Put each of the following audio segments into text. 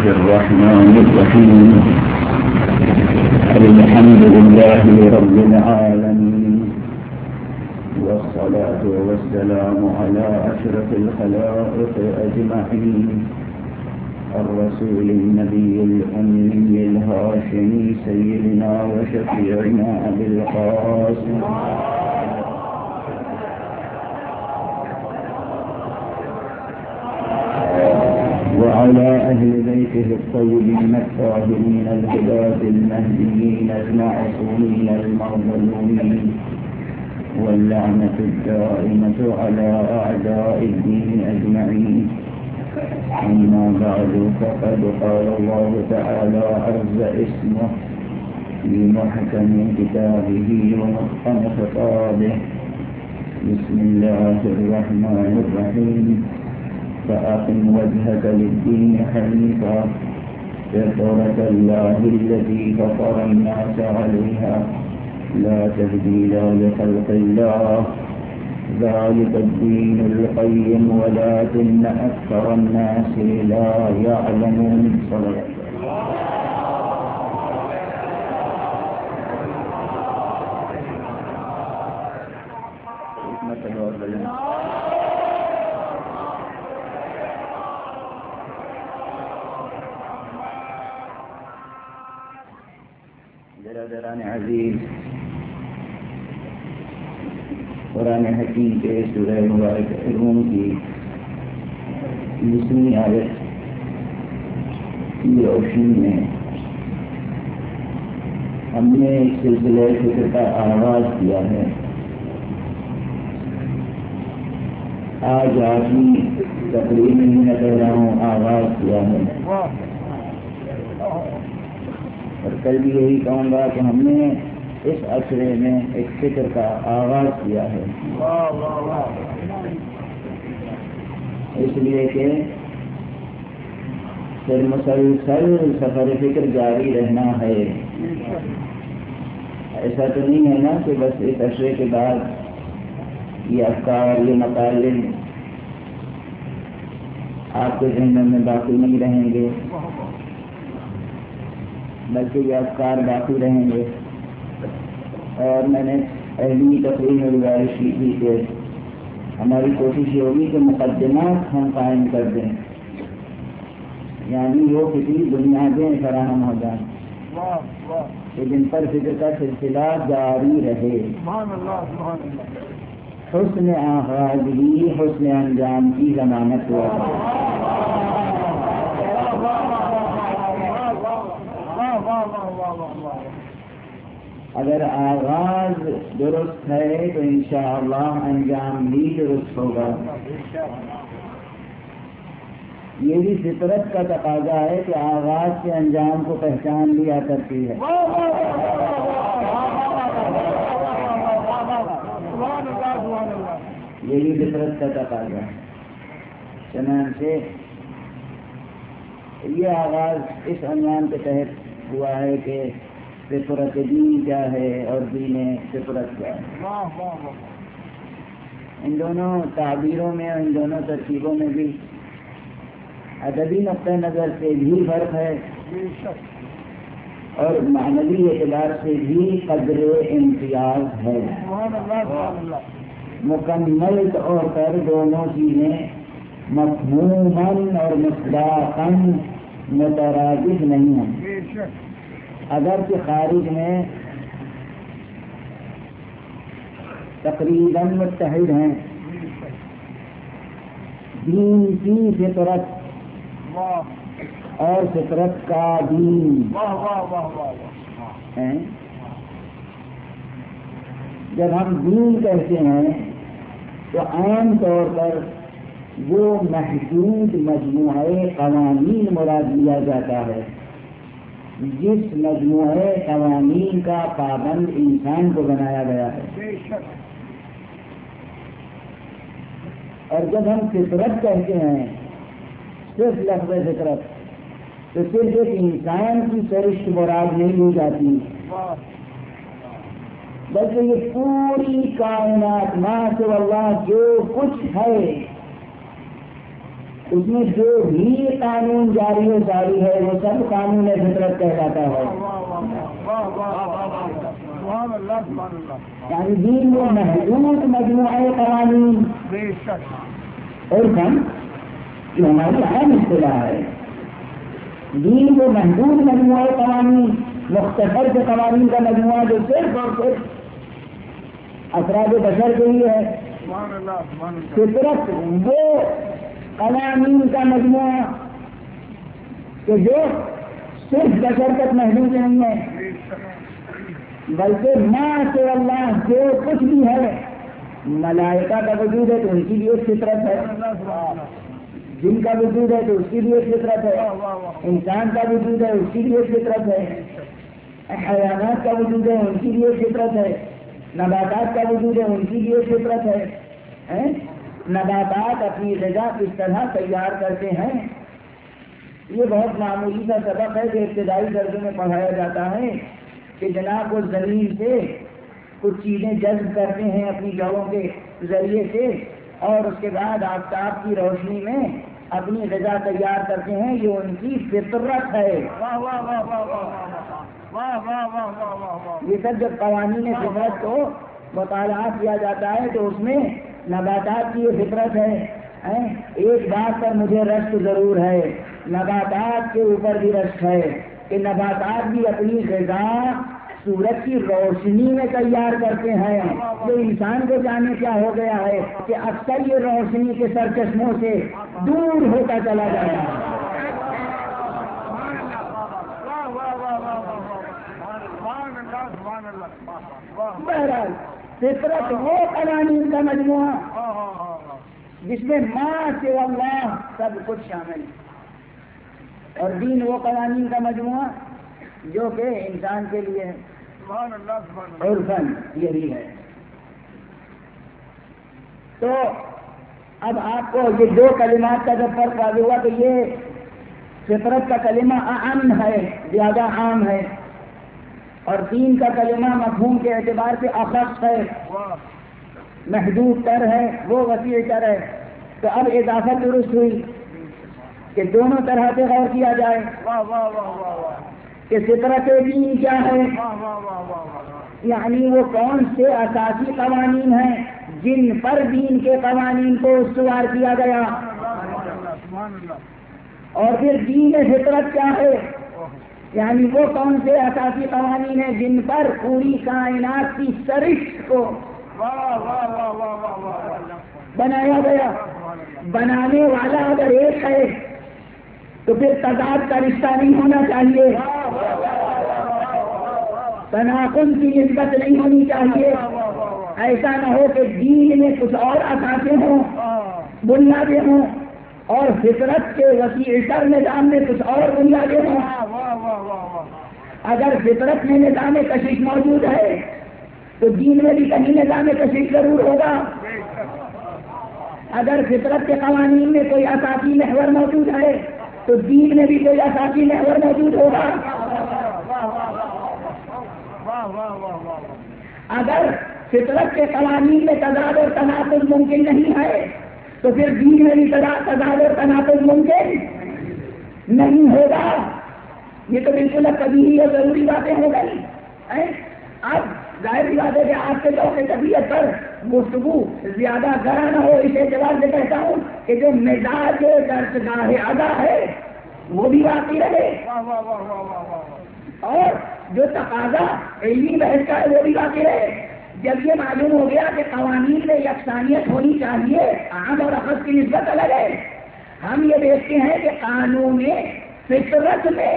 الرحمن الرحيم الحمد لله رب العالمين والصلاة والسلام على أشرف الخلائق أجمعين الرسول النبي الأمي الهاشمي سيدنا وشفيعنا أبي القاسم وعلى أهل بيته الطيبين الطاهرين الهداة المهديين المعصومين المظلومين واللعنة الدائمة على أعداء الدين أجمعين. أما بعد فقد قال الله تعالى عز اسمه في محكم كتابه ومتقن خطابه: بسم الله الرحمن الرحيم فأقم وجهك للدين حنيفا فطرة الله التي فطر الناس عليها لا تبديل لخلق الله ذلك الدين القيم ولكن أكثر الناس لا يعلمون. صلى الله برادران عزیز، قرآن حکیم کے سورہ مبارک روم کی 20ویں آیت کی روشنی میں ہم نے ایک سلسلہ فکر کا آغاز کیا ہے. آج آخری تقریب میں میں کہہ رہا ہوں آغاز کیا ہے، اور کل بھی یہی کہوں گا کہ ہم نے اس عشرے میں ایک فکر کا آغاز کیا ہے، اس لیے کہ پھر مسلسل سفر فکر جاری رہنا ہے. ایسا تو نہیں ہے نا کہ بس اس عشرے کے بعد یہ افکار یہ مطالب آپ کے ذہنوں میں باقی نہیں رہیں گے، بلکہ یہ افکار باقی رہیں گے. اور میں نے پہلی تقریر میں گزارش کی تھی کہ ہماری کوشش یہ ہوگی کہ مقدمات ہم قائم کر دیں، یعنی وہ کسی بنیادیں فراہم ہو جائیں کہ جن پر فکر کا سلسلہ جاری رہے. حسن آغاز ہی حسن انجام کی ضمانت ہوا. اگر آغاز درست ہے تو انشاءاللہ انجام بھی درست ہوگا. یہ بھی فطرت کا تقاضا ہے کہ آغاز سے انجام کو پہچان لیا کرتی ہے. یہ بھی فطرت کا تقاضا ہے. چنانچہ یہ آغاز اس عنوان کے تحت ہوا ہے کہ فطرت دین کیا ہے اور دین فطرت کیا ہے. ان دونوں تعبیروں میں اور ان دونوں ترکیبوں میں بھی ادبی نقطہ نظر سے بھی فرق ہے اور معنوی اعتبار سے بھی قدر امتیاز ہے. مکمل طور پر دونوں چیزیں مفہوماً اور مصداقاً مترادف نہیں ہیں، اگرچہ خارج میں تقریباً متحد ہیں. دین کی فطرت اور فطرت کا دین جب ہم دین کہتے ہیں تو عام طور پر وہ محدود مجموعہ قوانین مراد لیا جاتا ہے جس مجموعہ قوانین کا پابند انسان کو بنایا گیا ہے. اور جب ہم فطرت کہتے ہیں صرف لفظ فطرت تو صرف ایک انسان کی سرشت مراد نہیں لی جاتی، بلکہ یہ پوری کائنات ما سوى اللہ جو کچھ ہے اس میں جو بھی قانون جاری و ساری ہے وہ سب قانون فطرت کہلاتا ہے. یعنی دین وہ محدود مجموعہ قوانین عرفاً جو ہماری عام اصطلاح ہے. دین وہ محدود مجموعہ قوانین، مختصر کے قوانین کا مجموعہ جو صرف اور صرف افراد بشر کے لیے ہے. فطرت وہ قوانین کا مجموعہ کہ جو صرف بشر تک محدود نہیں ہے، بلکہ ما سے اللہ جو کچھ بھی ہے. ملائکہ کا وجود ہے تو ان کی بھی ایک فطرت ہے، جن کا وجود ہے تو اس کی بھی ایک فطرت ہے، انسان کا وجود ہے اس کی بھی ایک فطرت ہے، حیوانات کا وجود ہے ان کی بھی ایک فطرت ہے، نباتات کا وجود ہے ان کی بھی ایک فطرت ہے. نباتات اپنی غذا کس طرح تیار کرتے ہیں، یہ بہت معمولی سا سبق ہے جو ابتدائی درجے میں پڑھایا جاتا ہے کہ جناب وہ زمین سے کچھ چیزیں جذب کرتے ہیں اپنی جڑوں کے ذریعے سے، اور اس کے بعد آفتاب کی روشنی میں اپنی غذا تیار کرتے ہیں. یہ ان کی فطرت ہے. یہ سب جب قوانین فطرت کو مطالعہ کیا جاتا ہے تو اس میں نباتات کی یہ فطرت ہے. ایک بات پر مجھے رشک ضرور ہے، نباتات کے اوپر بھی رشک ہے کہ نباتات بھی اپنی غذا سورج کی روشنی میں تیار کرتے ہیں. جو انسان کو جانے کیا ہو گیا ہے کہ اکثر یہ روشنی کے سرچشموں سے دور ہوتا چلا جاتا ہے. بہرحال فطرت وہ قوانین کا مجموعہ جس میں ما سے اللہ سب کچھ شامل ہے، اور دین وہ قوانین کا مجموعہ جو کہ انسان کے لیے ہے. عرفاً یہی ہے. تو اب آپ کو یہ دو کلمات کا جب فرق واضح ہوا تو یہ فطرت کا کلمہ عام ہے، زیادہ عام ہے، اور دین کا کلمہ مفہوم کے اعتبار سے اخص ہے، محدود تر ہے، وہ وسیع تر ہے. تو اب اضافت درست ہوئی کہ دونوں طرح سے غور کیا جائے کہ فطرت دین کیا ہے، یعنی وہ کون سے اساسی قوانین ہیں جن پر دین کے قوانین کو استوار کیا گیا، اور پھر دین فطرت کیا ہے، یعنی وہ کون سے اساسی قوانین ہیں جن پر پوری کائنات کی سرشت کو بنایا گیا. بنانے والا اگر ایک ہے تو پھر تضاد کا رشتہ نہیں ہونا چاہیے، تناقض کی نسبت نہیں ہونی چاہیے. ایسا نہ ہو کہ دین میں کچھ اور اساسے ہوں، بنیادیں ہوں، اور فطرت کے وسیع تر نظام میں کچھ اور بنیادیں ہوں. اگر فطرت میں نظام کشش موجود ہے تو دین میں بھی کہیں نظام کشش ضرور ہوگا. اگر فطرت کے قوانین میں کوئی اساسی محور موجود ہے تو دین میں بھی کوئی اساسی محور موجود ہوگا. اگر فطرت کے قوانین میں تضاد اور تناقض ممکن نہیں ہے تو پھر دین میں بھی تضاد اور تناقض ممکن نہیں ہوگا. یہ تو بالکل طبیعی اور ضروری باتیں ہو گئی. اب ظاہر سی بات ہے کہ آپ کے ذوق طبیعت پر گفتگو زیادہ گہرا نہ ہو، اس اعتبار سے کہتا ہوں کہ جو مزاج درسگاہ ادا ہے وہ بھی باقی رہے، اور جو تقاضا علمی بحث کا ہے وہ بھی باقی رہے. جب یہ معلوم ہو گیا کہ قوانین میں یکسانیت ہونی چاہیے، عام اور اخص کی نسبت الگ ہے، ہم یہ دیکھتے ہیں کہ قانون فطرت میں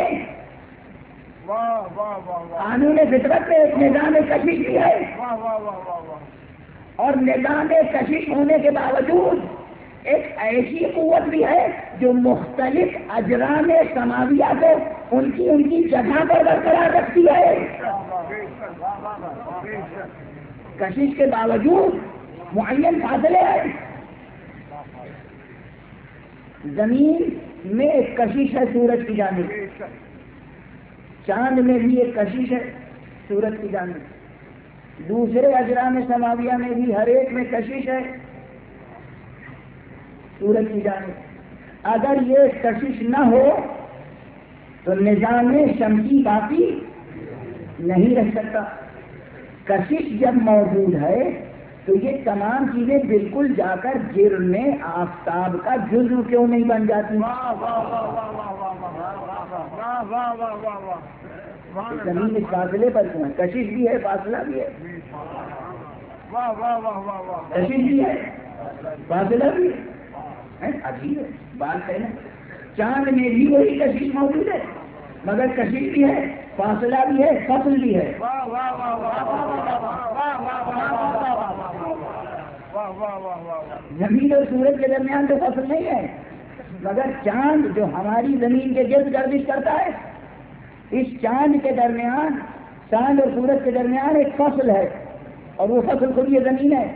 ایک نظام کشش بھی ہے، اور نظام کشش ہونے کے باوجود ایک ایسی قوت بھی ہے جو مختلف اجرام سماویہ کو ان کی جگہ پر برقرار رکھتی ہے. کشش کے باوجود معین فاصلے ہیں. زمین میں ایک کشش ہے سورج کی جانب، چاند میں بھی ایک کشش ہے سورج کی جانب، دوسرے اجرام سماویہ میں بھی ہر ایک میں کشش ہے سورج کی جانب. اگر یہ کشش نہ ہو تو نظام شمسی باقی نہیں رہ سکتا. کشش جب موجود ہے تو یہ تمام چیزیں بالکل جا کر گرنے آفتاب کا جزو کیوں نہیں بن جاتی؟ زمین اس فاصلے پر کیوں ہے؟ کشش بھی ہے، فاصلہ بھی ہے. کشش بھی ہے، فاصلہ بھی ہے. عجیب ہے بات ہے نا. چاند میں بھی وہی کشش موجود ہے، مگر کشش بھی ہے، فاصلہ بھی ہے، فصل بھی ہے. زمین اور سورج کے درمیان تو فصل نہیں ہے، مگر چاند جو ہماری زمین کے گرد گردش کرتا ہے، اس چاند کے درمیان، چاند اور سورج کے درمیان ایک فصل ہے، اور وہ فصل خود یہ زمین ہے.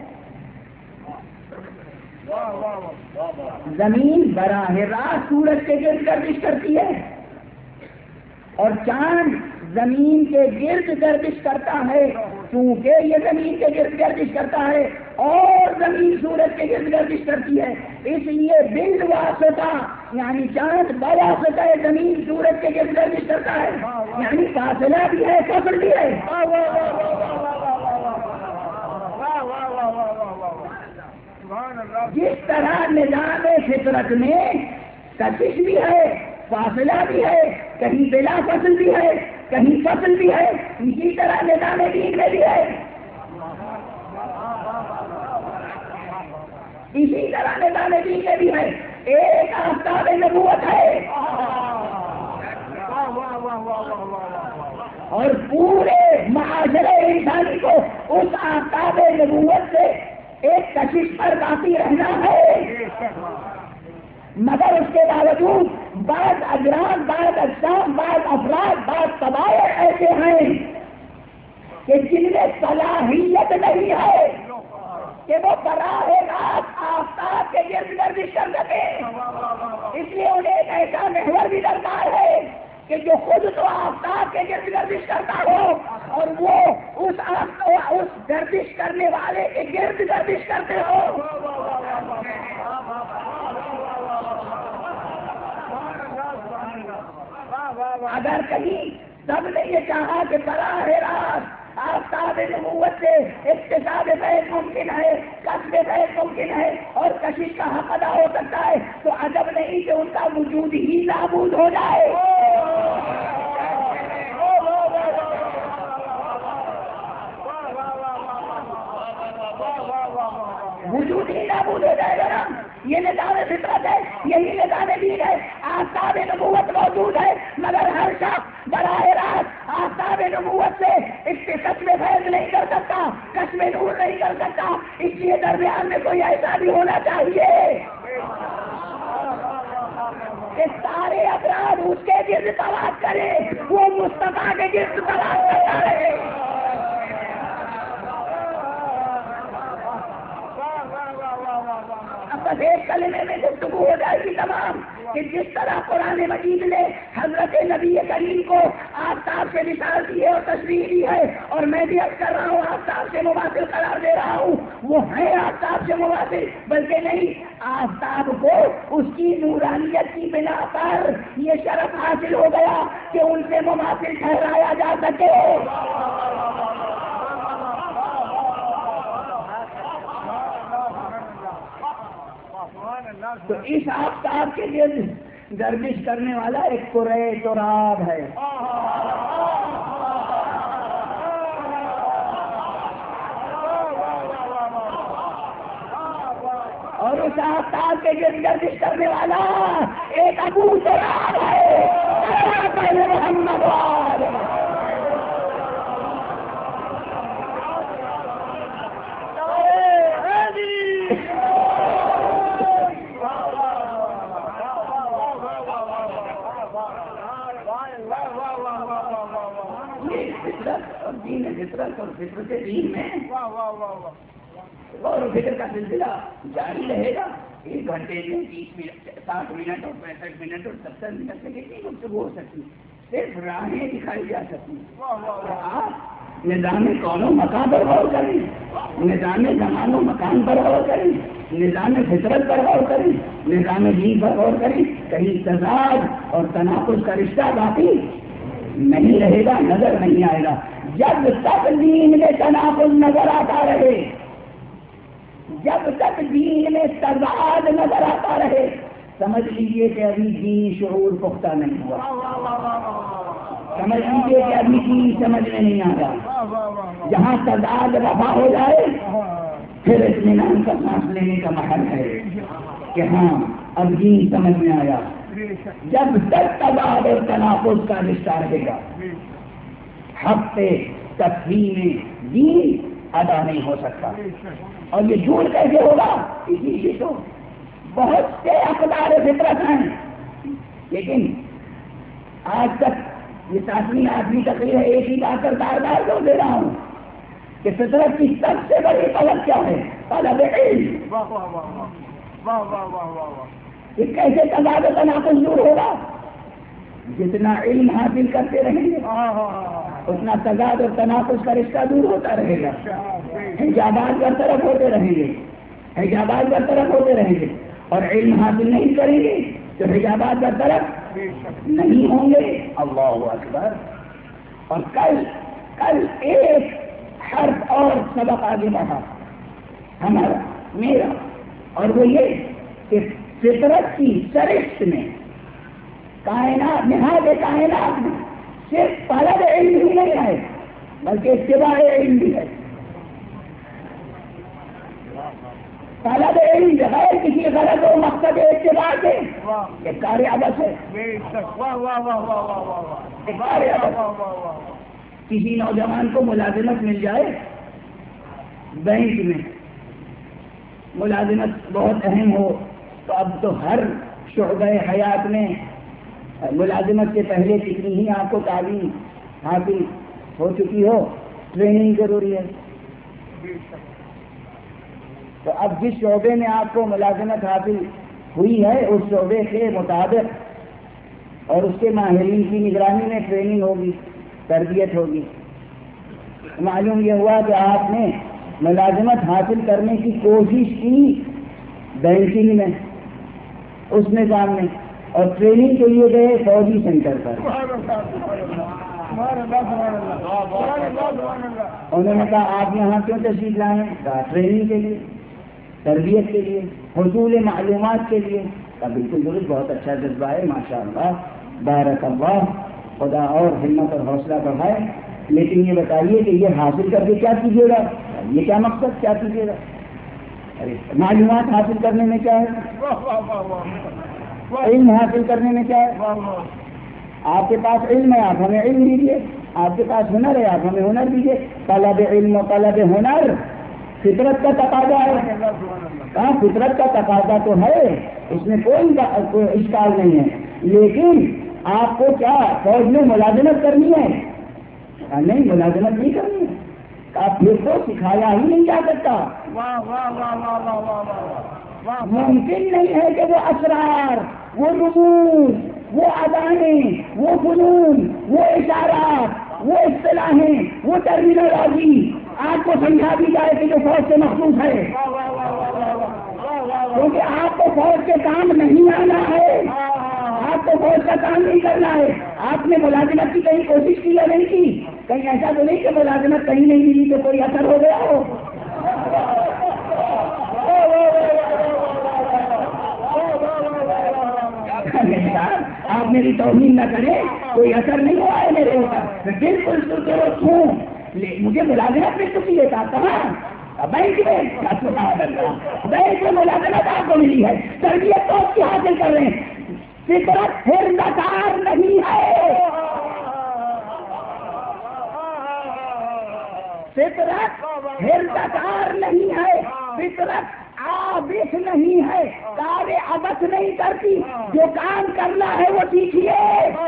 زمین براہ راست سورج کے گرد گردش کرتی ہے اور چاند زمین کے گرد گردش کرتا ہے. کیونکہ یہ زمین کے گرد گردش کرتا ہے اور زمین سورج کے گرد گردش کرتی ہے، اس لیے بالواسطہ یعنی چاند بواسطہ زمین سورج کے گرد گردش کرتا ہے، یعنی فاصلہ بھی ہے، فصل بھی ہے. جس طرح نظام فطرت میں کشش بھی ہے، فاصلہ بھی ہے، کہیں بلا فصل بھی ہے، کہیں فصل بھی ہے، اسی طرح نظام دین میں بھی ہے. اسی طرح نظام دین میں بھی ہے. ایک آفتاب نبوت ہے اور پورے معاشرے انسانی کو اس آفتاب نبوت سے ایک کشش پر باقی رہنا ہے. مگر اس کے باوجود بعض اجرام، بعض اجسام، بعض افراد، بعض قبائل ایسے ہیں کہ جن میں صلاحیت نہیں ہے کہ وہ براہ راست آفتاب کے گرد گردش کر سکے. اس لیے انہیں ایک ایسا محور بھی درکار ہے کہ جو خود تو آفتاب کے گرد گردش کرتا ہو اور وہ اس گردش کرنے والے کے گرد گردش کرتے ہو. اگر کہیں سب نے یہ چاہا کہ براہ راست آفتاب نبوت سے اقتصاد فیض ممکن ہے، کسب فیض ممکن ہے اور کشش کا حق ادا ہو سکتا ہے، تو عجب نہیں کہ ان کا وجود ہی نابود ہو جائے. وجود ہی نابود ہو جائے گا نا. یہ نظام فطرت ہے، یہی نظام دین ہے. آفتاب نبوت موجود ہے مگر ہر شخص براہ راست آفتاب نبوت سے کسب فیض نہیں کر سکتا، کسب نور نہیں کر سکتا. اس لیے درمیان میں کوئی ایسا بھی ہونا چاہیے کہ سارے افراد اس کے گرد طواف کرے، وہ مصطفیٰ کے گرد طواف کرتا رہے. بس ایک کلمے میں گفتگو ہو جائے گی تمام کہ جس طرح قرآن مجید نے حضرت نبی کریم کو آفتاب سے مثال دی ہے اور تشریح دی ہے، اور میں بھی عرض کر رہا ہوں آفتاب سے مماثل قرار دے رہا ہوں. وہ ہے آفتاب سے مماثل، بلکہ نہیں، آفتاب کو اس کی نورانیت کی بنا پر یہ شرف حاصل ہو گیا کہ ان سے مماثل ٹھہرایا جا سکے. تو اس آفتاب کے گرد گردش کرنے والا ایک کرے تراب ہے. اور اس آفتاب کے گرد گردش کرنے والا ایک ابو تراب ہے. محمد فطرت اور فطرت دین میں غور و فکر کا سلسلہ جاری رہے گا. 1 گھنٹے میں 30 منٹ، 60 منٹ اور 65 منٹ اور 70 منٹ سے کتنی گفتگو ہو سکتی، صرف راہیں دکھائی جا سکتی. آپ نظام کون و مکان پر غور کریں، نظام زمان و مکان پر غور کریں، نظام فطرت پر غور کریں، نظام دین پر غور کریں، کہیں تضاد اور تناقض کا رشتہ باقی نہیں رہے گا، نظر نہیں آئے گا۔ جب تک دین میں تناقض نظر آتا رہے، جب تک دین میں تضاد نظر آتا رہے، سمجھ لیجئے کہ ابھی دین شعور پختہ نہیں ہوا، سمجھ لیجیے کہ ابھی کی سمجھ میں نہیں آ رہا۔ جہاں تضاد رفع ہو جائے پھر اطمینان کا سانس لینے کا محل ہے کہ ہاں اب دین سمجھ میں آیا۔ جب تک تضاد اور تناقض کا رشتہ رہے گا، حق پہ تفہیم دین ادا نہیں ہو سکتا۔ اور یہ جھوٹ کیسے ہوگا؟ اسی لیے تو بہت سے اقدار فطرت ہیں، لیکن آج تک یہ 7ویں 8ویں تقریر ہے، ایک ہی بات پر بار بار زور دے رہا ہوں کہ فطرت کی سب سے بڑی طلب کیا ہے؟ طلب علم۔ یہ کیسے تضاد و تناقض دور ہوگا؟ جتنا علم حاصل کرتے رہیں گے اتنا تضاد اور تناقض کا رشتہ دور ہوتا رہے گا، حجابات برطرف ہوتے رہیں گے، حجابات برطرف ہوتے رہیں گے، اور علم حاصل نہیں کریں گے تو حجابات برطرف نہیں ہوں گے۔ اللہ اکبر۔ اور کل ایک حرف اور سبق آگے بڑھا ہمارا میرا، اور وہ یہ کہ فطرت کی سرشت میں کائنات نہاد کائنات میں صرف طلب علم ہی نہیں ہے بلکہ اتباع علم بھی ہے۔ طلب علم بغیر کسی غرض و مقصد اتباع کے ایک کار عبث ہے، ایک کار عبث۔ کسی نوجوان کو ملازمت مل جائے بینک میں، ملازمت بہت اہم ہو تو اب تو ہر شعبہ حیات میں ملازمت سے پہلے کتنی ہی آپ کو تعلیم حاصل ہو چکی ہو، ٹریننگ ضروری ہے۔ تو اب جس شعبے میں آپ کو ملازمت حاصل ہوئی ہے اس شعبے کے مطابق اور اس کے ماہرین کی نگرانی میں ٹریننگ ہوگی، تربیت ہوگی۔ معلوم یہ ہوا کہ آپ نے ملازمت حاصل کرنے کی کوشش کی بینکنگ میں، اس نظام میں، اور ٹریننگ کے لیے گئے فوجی سینٹر پر۔ انہوں نے کہا آپ یہاں کیوں تشریف لائے؟ کہا ٹریننگ کے لیے، تربیت کے لیے، حصول معلومات کے لیے۔ کہا بالکل درست، بہت اچھا جذبہ ہے، ماشاء اللہ، بارک اللہ، خدا اور ہمت اور حوصلہ بڑھائے۔ لیکن یہ بتائیے کہ یہ حاصل کر کے کیا کیجیے گا؟ یہ کیا مقصد، کیا کیجیے گا؟ معلومات حاصل کرنے میں کیا ہے؟ علم حاصل کرنے میں کیا ہے؟ آپ کے پاس علم ہے، آپ ہمیں علم دیجیے۔ آپ کے پاس ہنر ہے، آپ ہمیں ہنر دیجیے۔ طلب علم و طلب ہنر فطرت کا تقاضا ہے۔ کہاں فطرت کا تقاضا تو ہے، اس میں کوئی اشکال نہیں ہے، لیکن آپ کو کیا فوج میں ملازمت کرنی ہے؟ نہیں، ملازمت نہیں کرنی ہے۔ آپ پھر تو سکھایا ہی نہیں جا سکتا۔ ممکن نہیں ہے کہ وہ اسرار، وہ رموز، وہ ادائیں، وہ فنون، وہ اشارات، وہ اصطلاحیں، وہ ٹرمینالوجی آپ کو سمجھا دی جائے کہ جو فوج سے مخصوص ہے، کیونکہ آپ کو فوج کے کام نہیں آنا ہے، آپ کو فوج کا کام نہیں کرنا ہے۔ آپ نے ملازمت کی کہیں کوشش کی یا نہیں کی؟ کہیں ایسا تو نہیں کہ ملازمت کہیں نہیں ملی تو کوئی اثر ہو گیا ہو؟ آپ میری توہین نہ کریں، کوئی اثر نہیں ہوا ہے میرے اوپر، میں بالکل درست ہوں۔ مجھے ملازمت مل چکی ہے، کہاں؟ بینک میں۔ بینک میں ملازمت آپ کو ملی ہے، تربیت تو آپ کی حاصل کر رہے ہیں۔ فطرت ہردکار نہیں ہے، فطرت ہردکار نہیں ہے، فطرت عابث نہیں ہے، کار عبث نہیں کرتی۔ جو کام کرنا ہے وہ سیکھیے،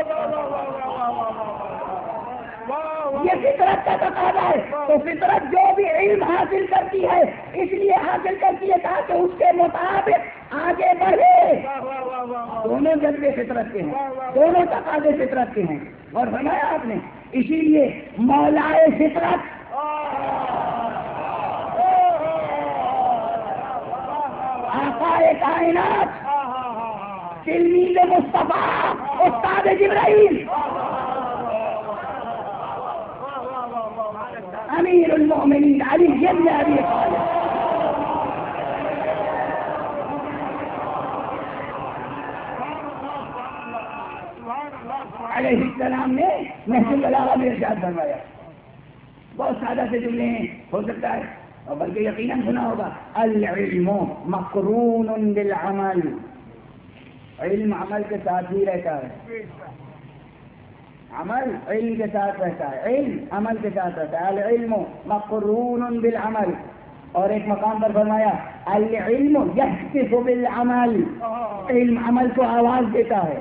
یہ فطرت کا تقاضا ہے۔ تو فطرت جو بھی علم حاصل کرتی ہے اس لیے حاصل کرتی ہے تاکہ اس کے مطابق آگے بڑھے۔ دونوں جذبے فطرت کے ہیں، دونوں تقاضے فطرت کے ہیں۔ اور فرمایا آپ نے اسی لیے مولائے فطرت آقائے کائنات تلمیذ مصطفیٰ استاد جبرائیل امیر المؤمنین علی بن ابی طالب علیہ السلام نے نہج البلاغہ میں ارشاد فرمایا. بہت سادہ سے جملے ہیں، ہو سکتا ہے اور بلکہ یقیناً سنا ہوگا. العلم مقرون بالعمل، علم عمل کے ساتھ ہی رہتا ہے. عمل علم کے ساتھ رہتا ہے، علم عمل کے ساتھ رہتا ہے. العلم مقرون بالعمل. اور ایک مقام پر فرمایا العلم یحتف بالعمل، علم عمل کو آواز دیتا ہے.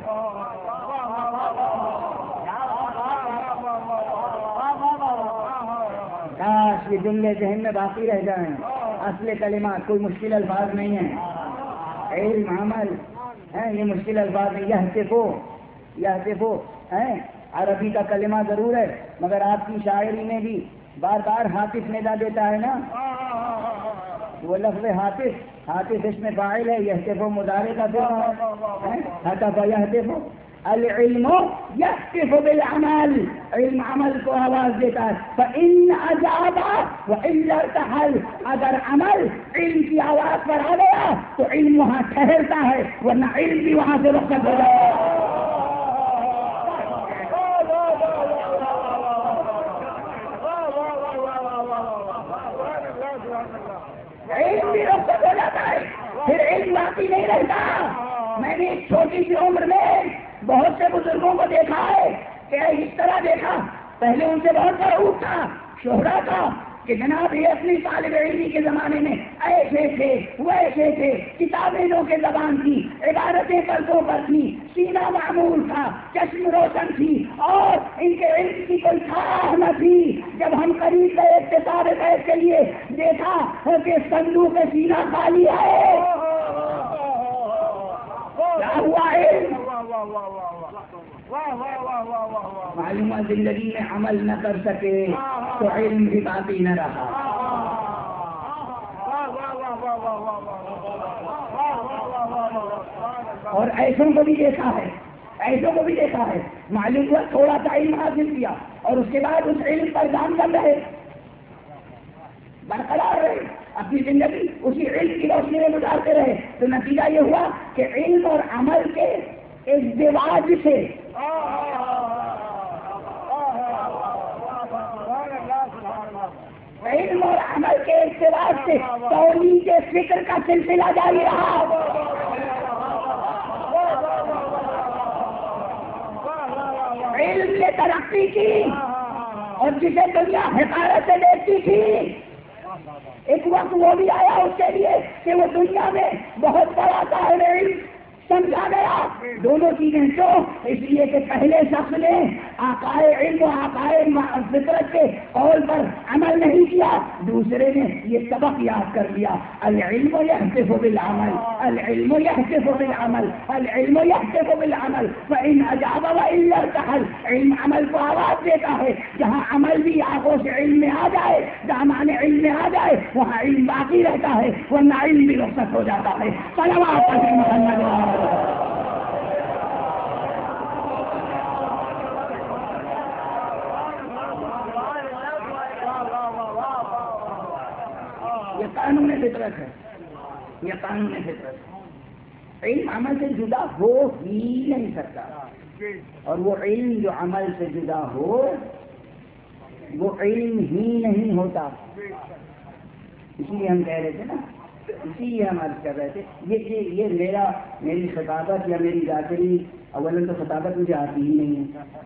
کاش یہ جملے ذہن میں باقی رہ جائیں. اصل کلمات کوئی مشکل الفاظ نہیں ہیں. علم عمل یہ مشکل الفاظ نہیں. یحتفو عربی کا کلمہ ضرور ہے، مگر آپ کی شاعری میں بھی بار بار حاطف ندا دیتا ہے نا. وہ لفظ حاطف اس میں فاعل ہے، یحتفو مضارع کا فعل ہے. حتف یحتفو. العلم یحتف بالعمل، علم عمل کو آواز دیتا ہے. فإن أجاب وإلا ارتحل، اگر عمل علم کی آواز پر آ گیا تو علم وہاں ٹھہرتا ہے، ورنہ علم بھی وہاں سے رخصت ہو جاتا ہے. علم بھی رخصت ہو جاتا ہے، پھر علم باقی نہیں رہتا. میں نے ایک چھوٹی سی عمر میں بہت سے بزرگوں کو دیکھا ہے کہ اس طرح دیکھا. پہلے ان سے بہت مرعوب تھا، شہرا تھا کہ جناب یہ اپنی طالب علمی کے زمانے میں ایسے تھے ویسے تھے، کتابیں لو کے زبان تھی، عبارتیں پردوں پر تھی، سینہ معمول تھا، چشم روشن تھی، اور ان کے علم کی کوئی ٹھاہ نہ تھی. جب ہم قریب گئے اقتصاد بیت کے لیے دیکھا کہ صندوق سینہ خالی ہے. کیا ہوا علم؟ معلوم زندگی میں عمل نہ کر سکے تو علم بھی باقی نہ رہا. اور ایسوں کو بھی دیکھا ہے، معلوم ہوا تھوڑا سا علم حاصل کیا اور اس کے بعد اس علم پر کام کر رہے، برقرار رہے، اپنی زندگی اسی علم کی روشنی میں گزارتے رہے. تو نتیجہ یہ ہوا کہ علم اور عمل کے ازدواج سے علم اور عمل کے ازدواج سے تولید فکر کا سلسلہ جاری رہا. علم نے ترقی کی اور جسے دنیا حقارت سے دیکھتی تھی، ایک وقت وہ بھی آیا اس کے لیے کہ وہ دنیا میں بہت بڑا صاحب علم سمجھا گیا. دونوں چیزیں تو اس لیے کہ پہلے شخص نے آقائے علم و آقائے فطرت کے قول پر عمل نہیں کیا، دوسرے نے یہ سبق یاد کر لیا. العلم یحتف بالعمل، العلم یحتف بالعمل، العلم یحتف بالعمل. فإن أجاب وإلا ارتحل، علم عمل کو آواز دیتا ہے. جہاں عمل بھی آنکھوں سے علم میں آ جائے، جہاں معنی علم میں آ جائے وہاں علم باقی رہتا ہے، ورنہ علم بھی رخصت ہو جاتا ہے. صلوات علی محمد. یہ قانون فطرت ہے، یہ قانون فطرت. علم عمل سے جدا ہو ہی نہیں سکتا، اور وہ علم جو عمل سے جدا ہو وہ علم ہی نہیں ہوتا. اسی لیے ہم کہہ رہے تھے نا، اسی لیے ہم عرض کر رہے تھے یہ میری خطابت یا میری ذاکری، اولا تو خطابت مجھے آتی ہی نہیں ہے.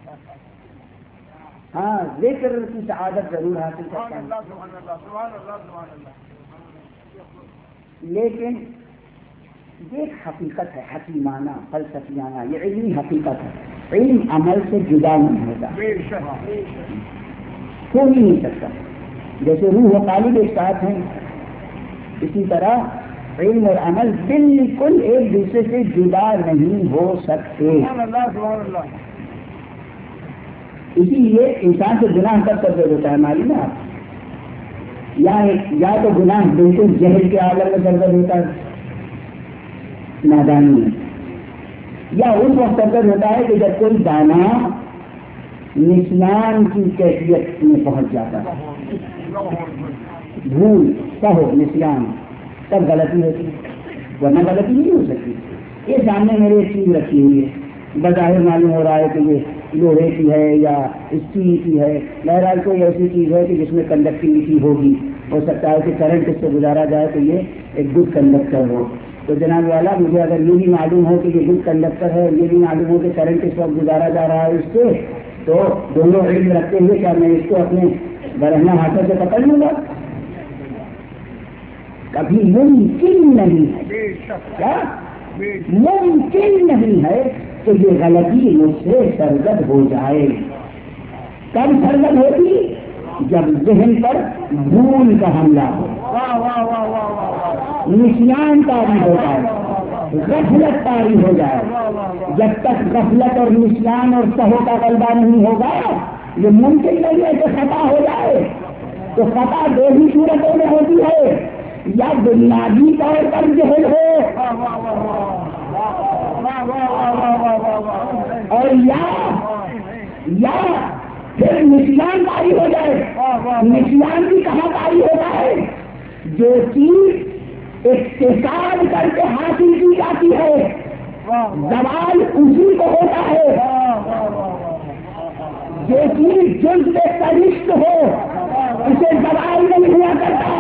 ہاں ذکر کی سعادت ضرور حاصل کرتا ہوں، لیکن یہ ایک حقیقت ہے، حکیمانہ فلسفیانہ، یہ علمی حقیقت ہے. علم عمل سے جدا نہیں ہوتا، ہو ہی نہیں سکتا. جیسے روح و قالب ایک ساتھ ہیں، اسی طرح علم اور عمل بالکل ایک دوسرے سے جدا نہیں ہو سکتے. اسی لیے انسان سے گناہ کب تک ہوتا ہے معلوم ہے آپ؟ یا تو گناہ بالکل جہل کے عالم میں سرگرم ہوتا ہے نادانی میں، یا اس وقت سرگرم ہوتا ہے کہ جب کوئی دانا نسیان کی کیفیت میں پہنچ جاتا ہے، بھول کہو نسیان، تب غلطی ہوتی ہے، ورنہ غلطی نہیں ہو سکتی۔ یہ سامنے میرے ایک چیز رکھی ہوئی ہے، بظاہر معلوم ہو رہا ہے کہ یہ لوہے کی ہے یا اسٹیل کی ہے، بہرحال کوئی ایسی چیز ہے کہ جس میں کنڈکٹیوٹی ہوگی، ہو سکتا ہے کہ کرنٹ اس سے گزارا جائے تو یہ ایک گڈ کنڈکٹر ہو۔ تو جناب والا مجھے اگر یہ بھی معلوم ہو کہ یہ گڈ کنڈکٹر ہے، یہ بھی معلوم ہو کہ کرنٹ اس وقت گزارا جا رہا ہے اس سے، تو دونوں علم رکھتے ہوئے کیا میں اس کو اپنے برہنہ ہاتھوں سے پکڑ لوں گا؟ کبھی ممکن نہیں ہے، کیا ممکن نہیں ہے کہ یہ غلطی مجھ سے سرزد ہو جائے۔ کب سرزد ہوتی؟ جب ذہن پر بھول کا حملہ ہو، نسیان طاری ہو جائے، غفلت طاری ہو جائے۔ جب تک غفلت اور نسیان اور سہو کا غلبہ نہیں ہوگا، یہ ممکن نہیں ہے کہ خطا ہو جائے۔ تو خطا دو ہی صورتوں میں ہوتی ہے، یا بنیادی طور پر جہل ہو، اور یا پھر نسیان طاری ہو جائے۔ نسیان بھی کہاں طاری ہوتا ہے؟ جو چیز اقتصاد کر کے حاصل کی جاتی ہے، زوال اسی کو ہوتا ہے۔ جو چیز جزء فرشت ہو اسے زوال نہیں ہوا کرتا۔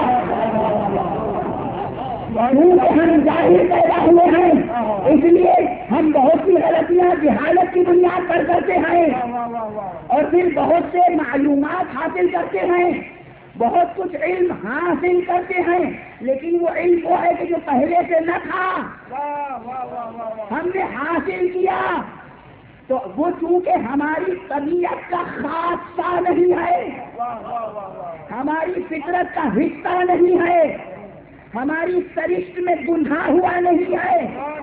کیونکہ ہم ظاہر پیدا ہوئے ہیں، اس لیے ہم بہت سی غلطیاں جہالت کی بنیاد پر کرتے ہیں، اور پھر بہت سے معلومات حاصل کرتے ہیں، بہت کچھ علم حاصل کرتے ہیں، لیکن وہ علم وہ ہے کہ جو پہلے سے نہ تھا، ہم نے حاصل کیا، تو وہ چونکہ ہماری طبیعت کا خاصہ نہیں ہے، ہماری فطرت کا حصہ نہیں ہے، ہماری سرشت میں گناہ ہوا نہیں ہے،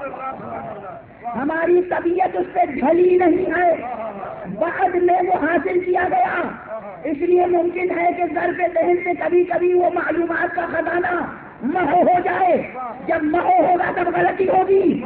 ہماری طبیعت اس پہ ڈھلی نہیں ہے، بعد میں وہ حاصل کیا گیا۔ اس لیے ممکن ہے کہ ظرف ذہن سے کبھی کبھی وہ معلومات کا خزانہ محو ہو جائے۔ جب محو ہوگا تب غلطی ہوگی۔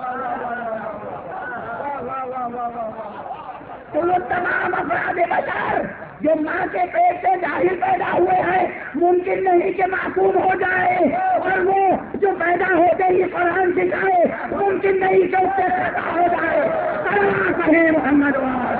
تو وہ تمام افراد بشر جو ماں کے پیٹ سے ظاہر پیدا ہوئے ہیں، ممکن نہیں کہ معصوم ہو جائے، اور وہ جو پیدا ہوتے ہی قرآن سکھائے، ممکن نہیں کہ اس سے خطا ہو جائے۔ سلام کہیں محمد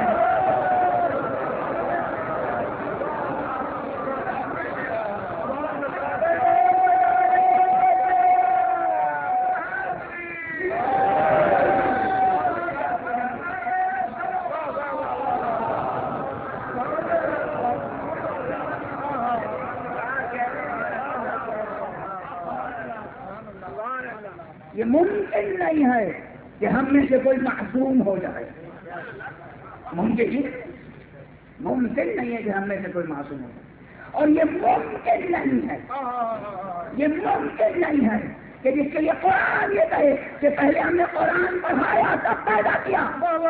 یہ ممکن نہیں ہے کہ ہم میں سے کوئی معصوم ہو جائے۔ ممکن نہیں ہے کہ ہم میں سے کوئی معصوم ہو جائے، اور یہ ممکن نہیں ہے، یہ ممکن نہیں ہے کہ جس کے لیے قرآن یہ کہے کہ پہلے ہم نے قرآن پڑھایا تب پیدا کیا۔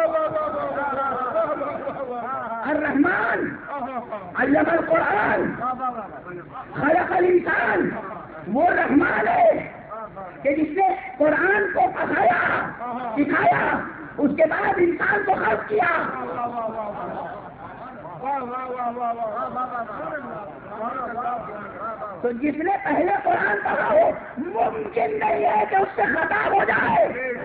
الرحمن علم القرآن خلق الانسان، وہ رحمان ہے کہ جس نے قرآن کو پڑھایا، سکھایا، اس کے بعد انسان کو خلق کیا۔ تو جس نے پہلے قرآن پڑھا ہو، ممکن نہیں ہے کہ اس سے خطا ہو جائے۔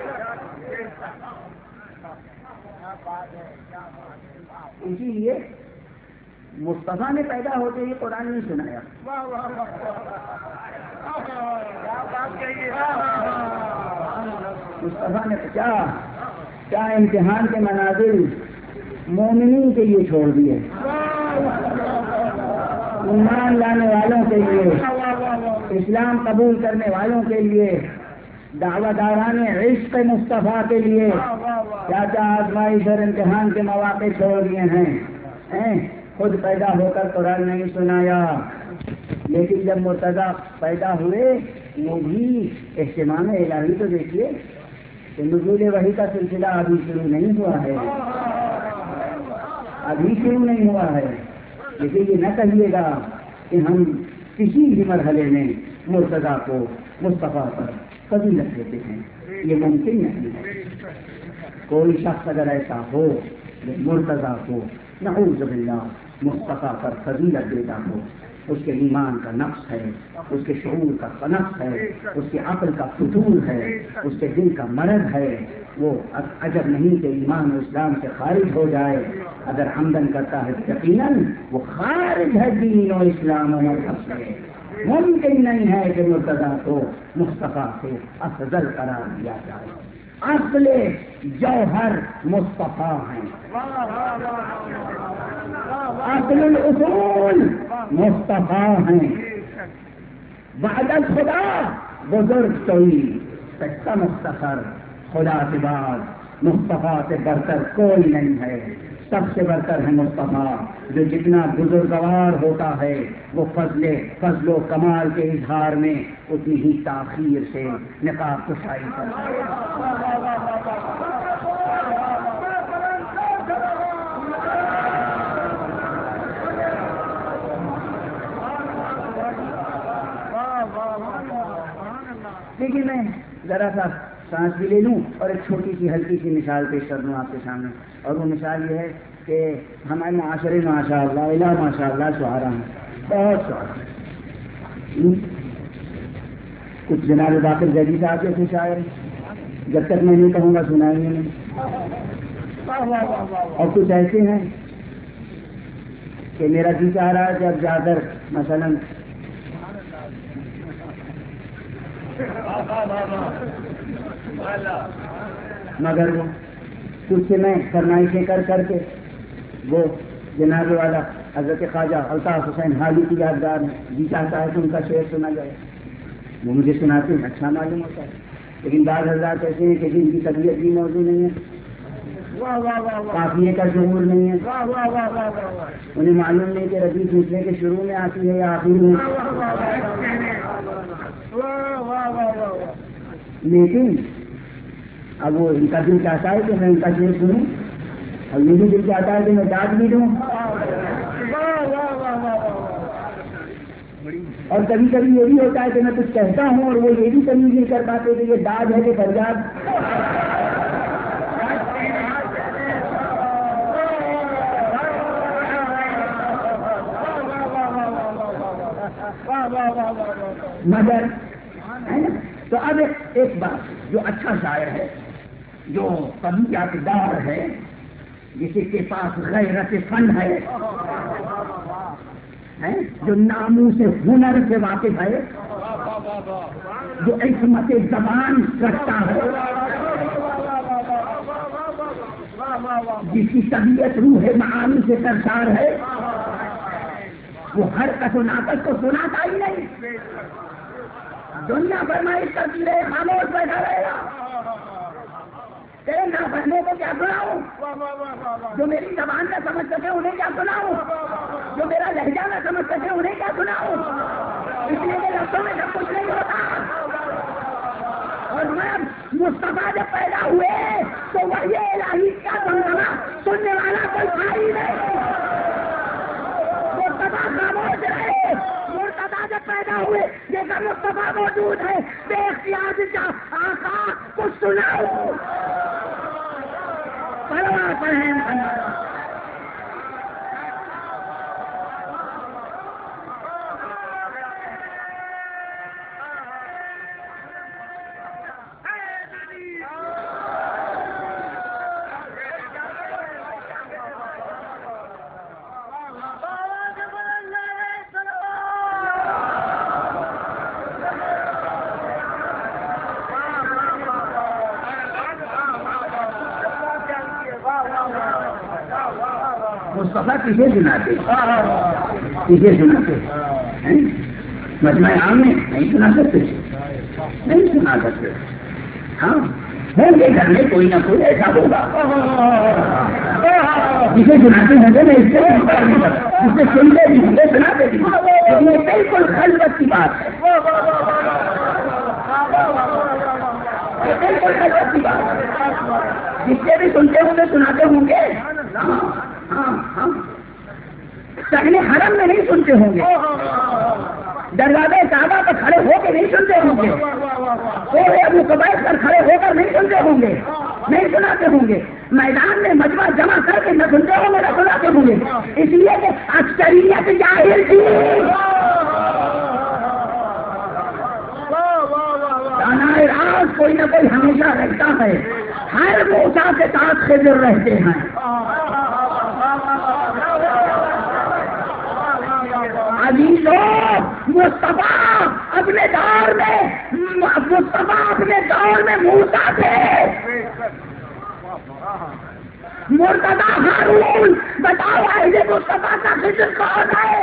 اسی لیے مصطفیٰ نے پیدا ہوتے ہی قرآن نہیں سنایا۔ مصطفیٰ نے کیا امتحان کے مناظر مومنین کے لیے چھوڑ دیے، ایمان لانے والوں کے لیے، اسلام قبول کرنے والوں کے لیے، دعویداران عشق مصطفیٰ کے لیے کیا آزمائش اور امتحان کے مواقع چھوڑ دیے ہیں۔ خود پیدا ہو کر قرآن نہیں سنایا، لیکن جب مرتضیٰ پیدا ہوئے وہ بھی اہتمام الہی تو دیکھیے کہ نزول وحی کا سلسلہ ابھی شروع نہیں ہوا ہے، ابھی شروع نہیں ہوا ہے، لیکن یہ نہ کہیے گا کہ ہم کسی بھی مرحلے میں مرتضیٰ کو مصطفیٰ پر فضیلت دیتے ہیں، یہ ممکن نہیں ہے۔ کوئی شخص اگر ایسا ہو جو مرتضیٰ کو نعوذ باللہ مصطفیٰ پر فضیلت دیتا ہو، اس کے ایمان کا نقص ہے، اس کے شعور کا نقص ہے، اس کے عقل کا فتور ہے، اس کے دل کا مرض ہے، وہ عجب نہیں کہ ایمان و اسلام سے خارج ہو جائے۔ اگر عمدن کرتا ہے یقیناً وہ خارج ہے دین و اسلام و مذہب سے۔ ممکن نہیں ہے کہ مرتضیٰ کو مصطفیٰ سے افضل قرار دیا جائے۔ اصل جوہر مصطفیٰ ہیں، اصل الاصول مصطفیٰ ہیں۔ بعد خدا بزرگ کوئی سچا مختصر، خدا کے بعد مصطفیٰ سے برتر کوئی نہیں ہے۔ سب سے برتر ہے مصطفیٰ، جو جتنا بزرگوار ہوتا ہے وہ فضل و کمال کے اظہار میں اتنی ہی تاخیر سے نقاب کشائی کرتا ہے۔ دیکھیے میں ذرا سا سانس بھی لے لوں اور ایک چھوٹی سی ہلکی سی مثال پیش کر دوں آپ کے سامنے، اور وہ مثال یہ ہے کہ ہمارے معاشرے ماشاء اللہ الہ ماشاء اللہ شعراء ہیں، بہت شعراء۔ کچھ جناب باقر زیدی صاحب کے کچھ شاعر جب تک میں نہیں کہوں گا سنائیں گے نہیں، اور کچھ ایسے ہیں کہ میرا جی چاہ رہا ہے جب جا کر مثلاً مگر وہ کچھ سے میں فرمائشیں کر کے وہ جناب والا حضرت خواجہ الطاف حسین حالی کی یادگار میں جی چاہتا ہے کہ ان کا شعر سنا جائے، وہ مجھے سناتے ہیں، اچھا معلوم ہوتا ہے، لیکن بعض حضرات ایسے ہیں کہ جن کی طبیعت بھی موجود نہیں ہے، قافیے کا شعور نہیں ہے، انہیں معلوم نہیں کہ ربیع دوسرے کے شروع میں آتی ہے یا آخر میں، لیکن اب وہ ان کا دل چاہتا ہے کہ میں ان کا شعر سنوں، اور یہ بھی دل چاہتا ہے کہ میں ڈانٹ بھی دوں، اور کبھی کبھی یہ بھی ہوتا ہے کہ میں کچھ کہتا ہوں اور وہ یہ بھی تمیز نہیں کر پاتے کہ یہ داج ہے کہ فریاد۔ مگر تو اب ایک بات، جو اچھا شاعر ہے، جو طبیعت دار ہے، جس کے پاس غیرت فن ہے، جو ناموس ہنر سے واقف ہے، جو عصمت زبان رکھتا ہے، جس کی طبیعت روح معانی سے سرشار ہے، وہ ہر کس و ناقص کو سناتا ہی نہیں، دنیا فرمائش کرتی رہے، خاموش بیٹھا رہے گا، تیرے نافرمانوں کو کیا سناؤں، جو میری زبان نہ سمجھ سکے انہیں کیا سناؤں، جو میرا لہجہ نہ سمجھ سکے انہیں کیا سناؤں، اس لیے کہ لفظوں میں سب کچھ نہیں ہوتا۔ اور میں مصطفیٰ جب پیدا ہوئے تو وحی الہی کا زمزمہ سننے والا کوئی تھا ہی نہیں، مصطفیٰ خاموش رہے۔ مرتضیٰ جب پیدا ہوئے جیسا مصطفیٰ موجود ہے، بے اختیار کا آقا کچھ سناؤ، پڑھوا پڑھیں۔ مصطفیٰ کسے سناتے مجمع عام میں نہیں سنا سکتے، نہیں سنا سکتے، ہاں ہوں گے گھر میں کوئی نہ کوئی ایسا ہوگا جسے سناتے ہوں گے، میں اس سے جسے سنتے بھی ہوں گے سناتے بھی ہوں گے، لیکن یہ بالکل خلوت کی بات ہے، بالکل خلوت کی بات ہے، جس سے بھی سنتے ہوں گے سناتے ہوں گے، ہاں صحن حرم میں نہیں سنتے ہوں گے، دروازے کعبہ پر کھڑے ہو کے نہیں سنتے ہوں گے، کوئی ابو قبیس پر کھڑے ہو کر نہیں سنتے ہوں گے، نہیں سناتے ہوں گے، میدان میں مجمع جمع کر کے نہ سنتے ہوں گے نہ سناتے ہوں گے، اس لیے کہ اکثریت جاہل تھی۔ دانائے راز کوئی نہ کوئی ہمیشہ رہتا ہے، ہر موسیٰ کے ساتھ خضر رہتے ہیں۔ عزیزوں، مصطفیٰ اپنے دور میں موسیٰ تھے، مرتضیٰ ہارون بتاؤ ایسے مصطفیٰ کا خضر کون ہے؟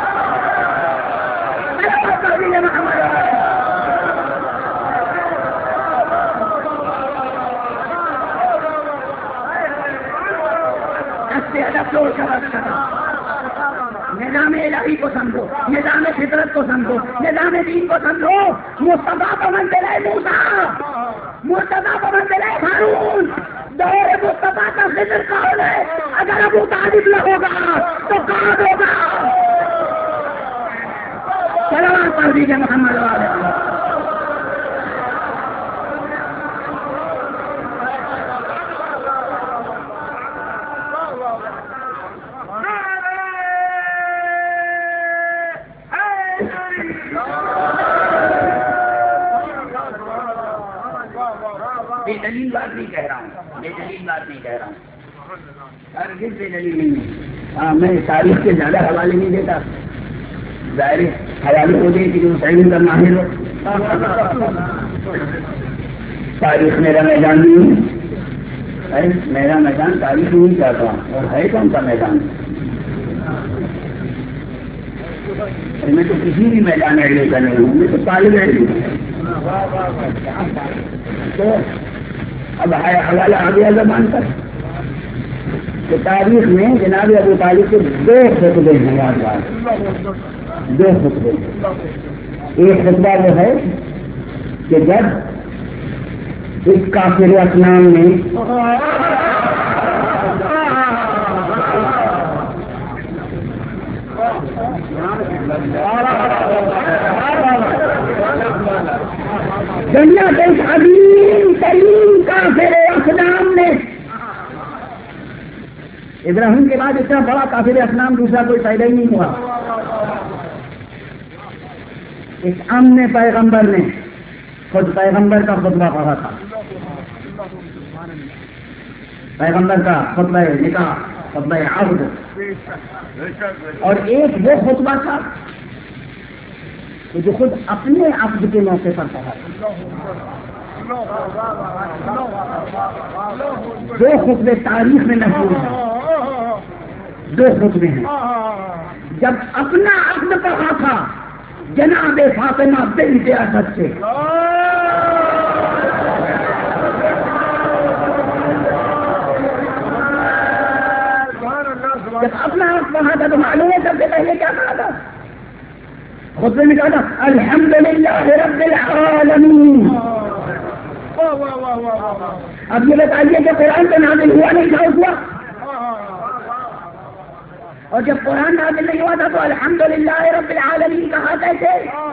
نظام الہی کو سمجھو، نظام فطرت کو سمجھو، نظام دین کو سمجھو۔ مصطفیٰ کو منزلہ موسیٰ، مرتضیٰ کو منزلہ ہارون، دور مصطفیٰ کا خضر کون ہے؟ اگر ابو طالب نہ ہوگا تو کون ہوگا؟ سلام پڑھ دیجیے محمد والے۔ بے دلیل بات نہیں کہہ رہا ہوں، بے دلیل بات نہیں کہہ رہا ہوں، ہرگز بے دلیل نہیں ہے۔ میں تاریخ کے زیادہ حوالے نہیں دیتا، ظاہر حوالے کو دے کہ جو تعلیم کا ماہر ہو۔ تاریخ میرا میدان نہیں ہے، میرا میدان تاریخ نہیں چاہتا ہوں، اور ہے کون سا میدان؟ میں تو کسی بھی میدان اڑے کا نہیں ہوں، میں تو طالب علم ہوں۔ تو اب حوالہ آ گیا زبان پر کہ تاریخ میں جناب ابو طالب کے دو خطبے ہیں، یاد بات، دو خطبے۔ ایک خطبہ وہ ہے کہ جب اس کافر اسلام نے دنیا کے عظیم ترین کافر اسلام نے، ابراہیم کے بعد اتنا بڑا کافر اسلام دوسرا کوئی پیدا ہی نہیں ہوا، اس امن پیغمبر نے خود پیغمبر کا خطبہ پڑھا تھا، پیغمبر کا خطبہ نکاح، خطبہ عقد، اور ایک وہ خطبہ تھا جو خود اپنے عقد کے موقع پر پڑھا تھا۔ دو خطبے تاریخ میں محفوظ ہیں، دو خطبے ہیں۔ جب اپنا عقد پڑھا تھا جناب فاطمہ بنت اسد سے، جب اپنا عقد پڑھا تھا تو معلوم ہے سب سے پہلے کیا کہا تھا؟ خطبے میں کہا تھا الحمدللہ رب العالمین۔ اب یہ بتائیے کہ قرآن تو نازل ہوا نہیں تھا اس وقت، اور جب قرآن نازل نہیں ہوا تھا تو الحمدللہ رب العالمین کہا کیسے؟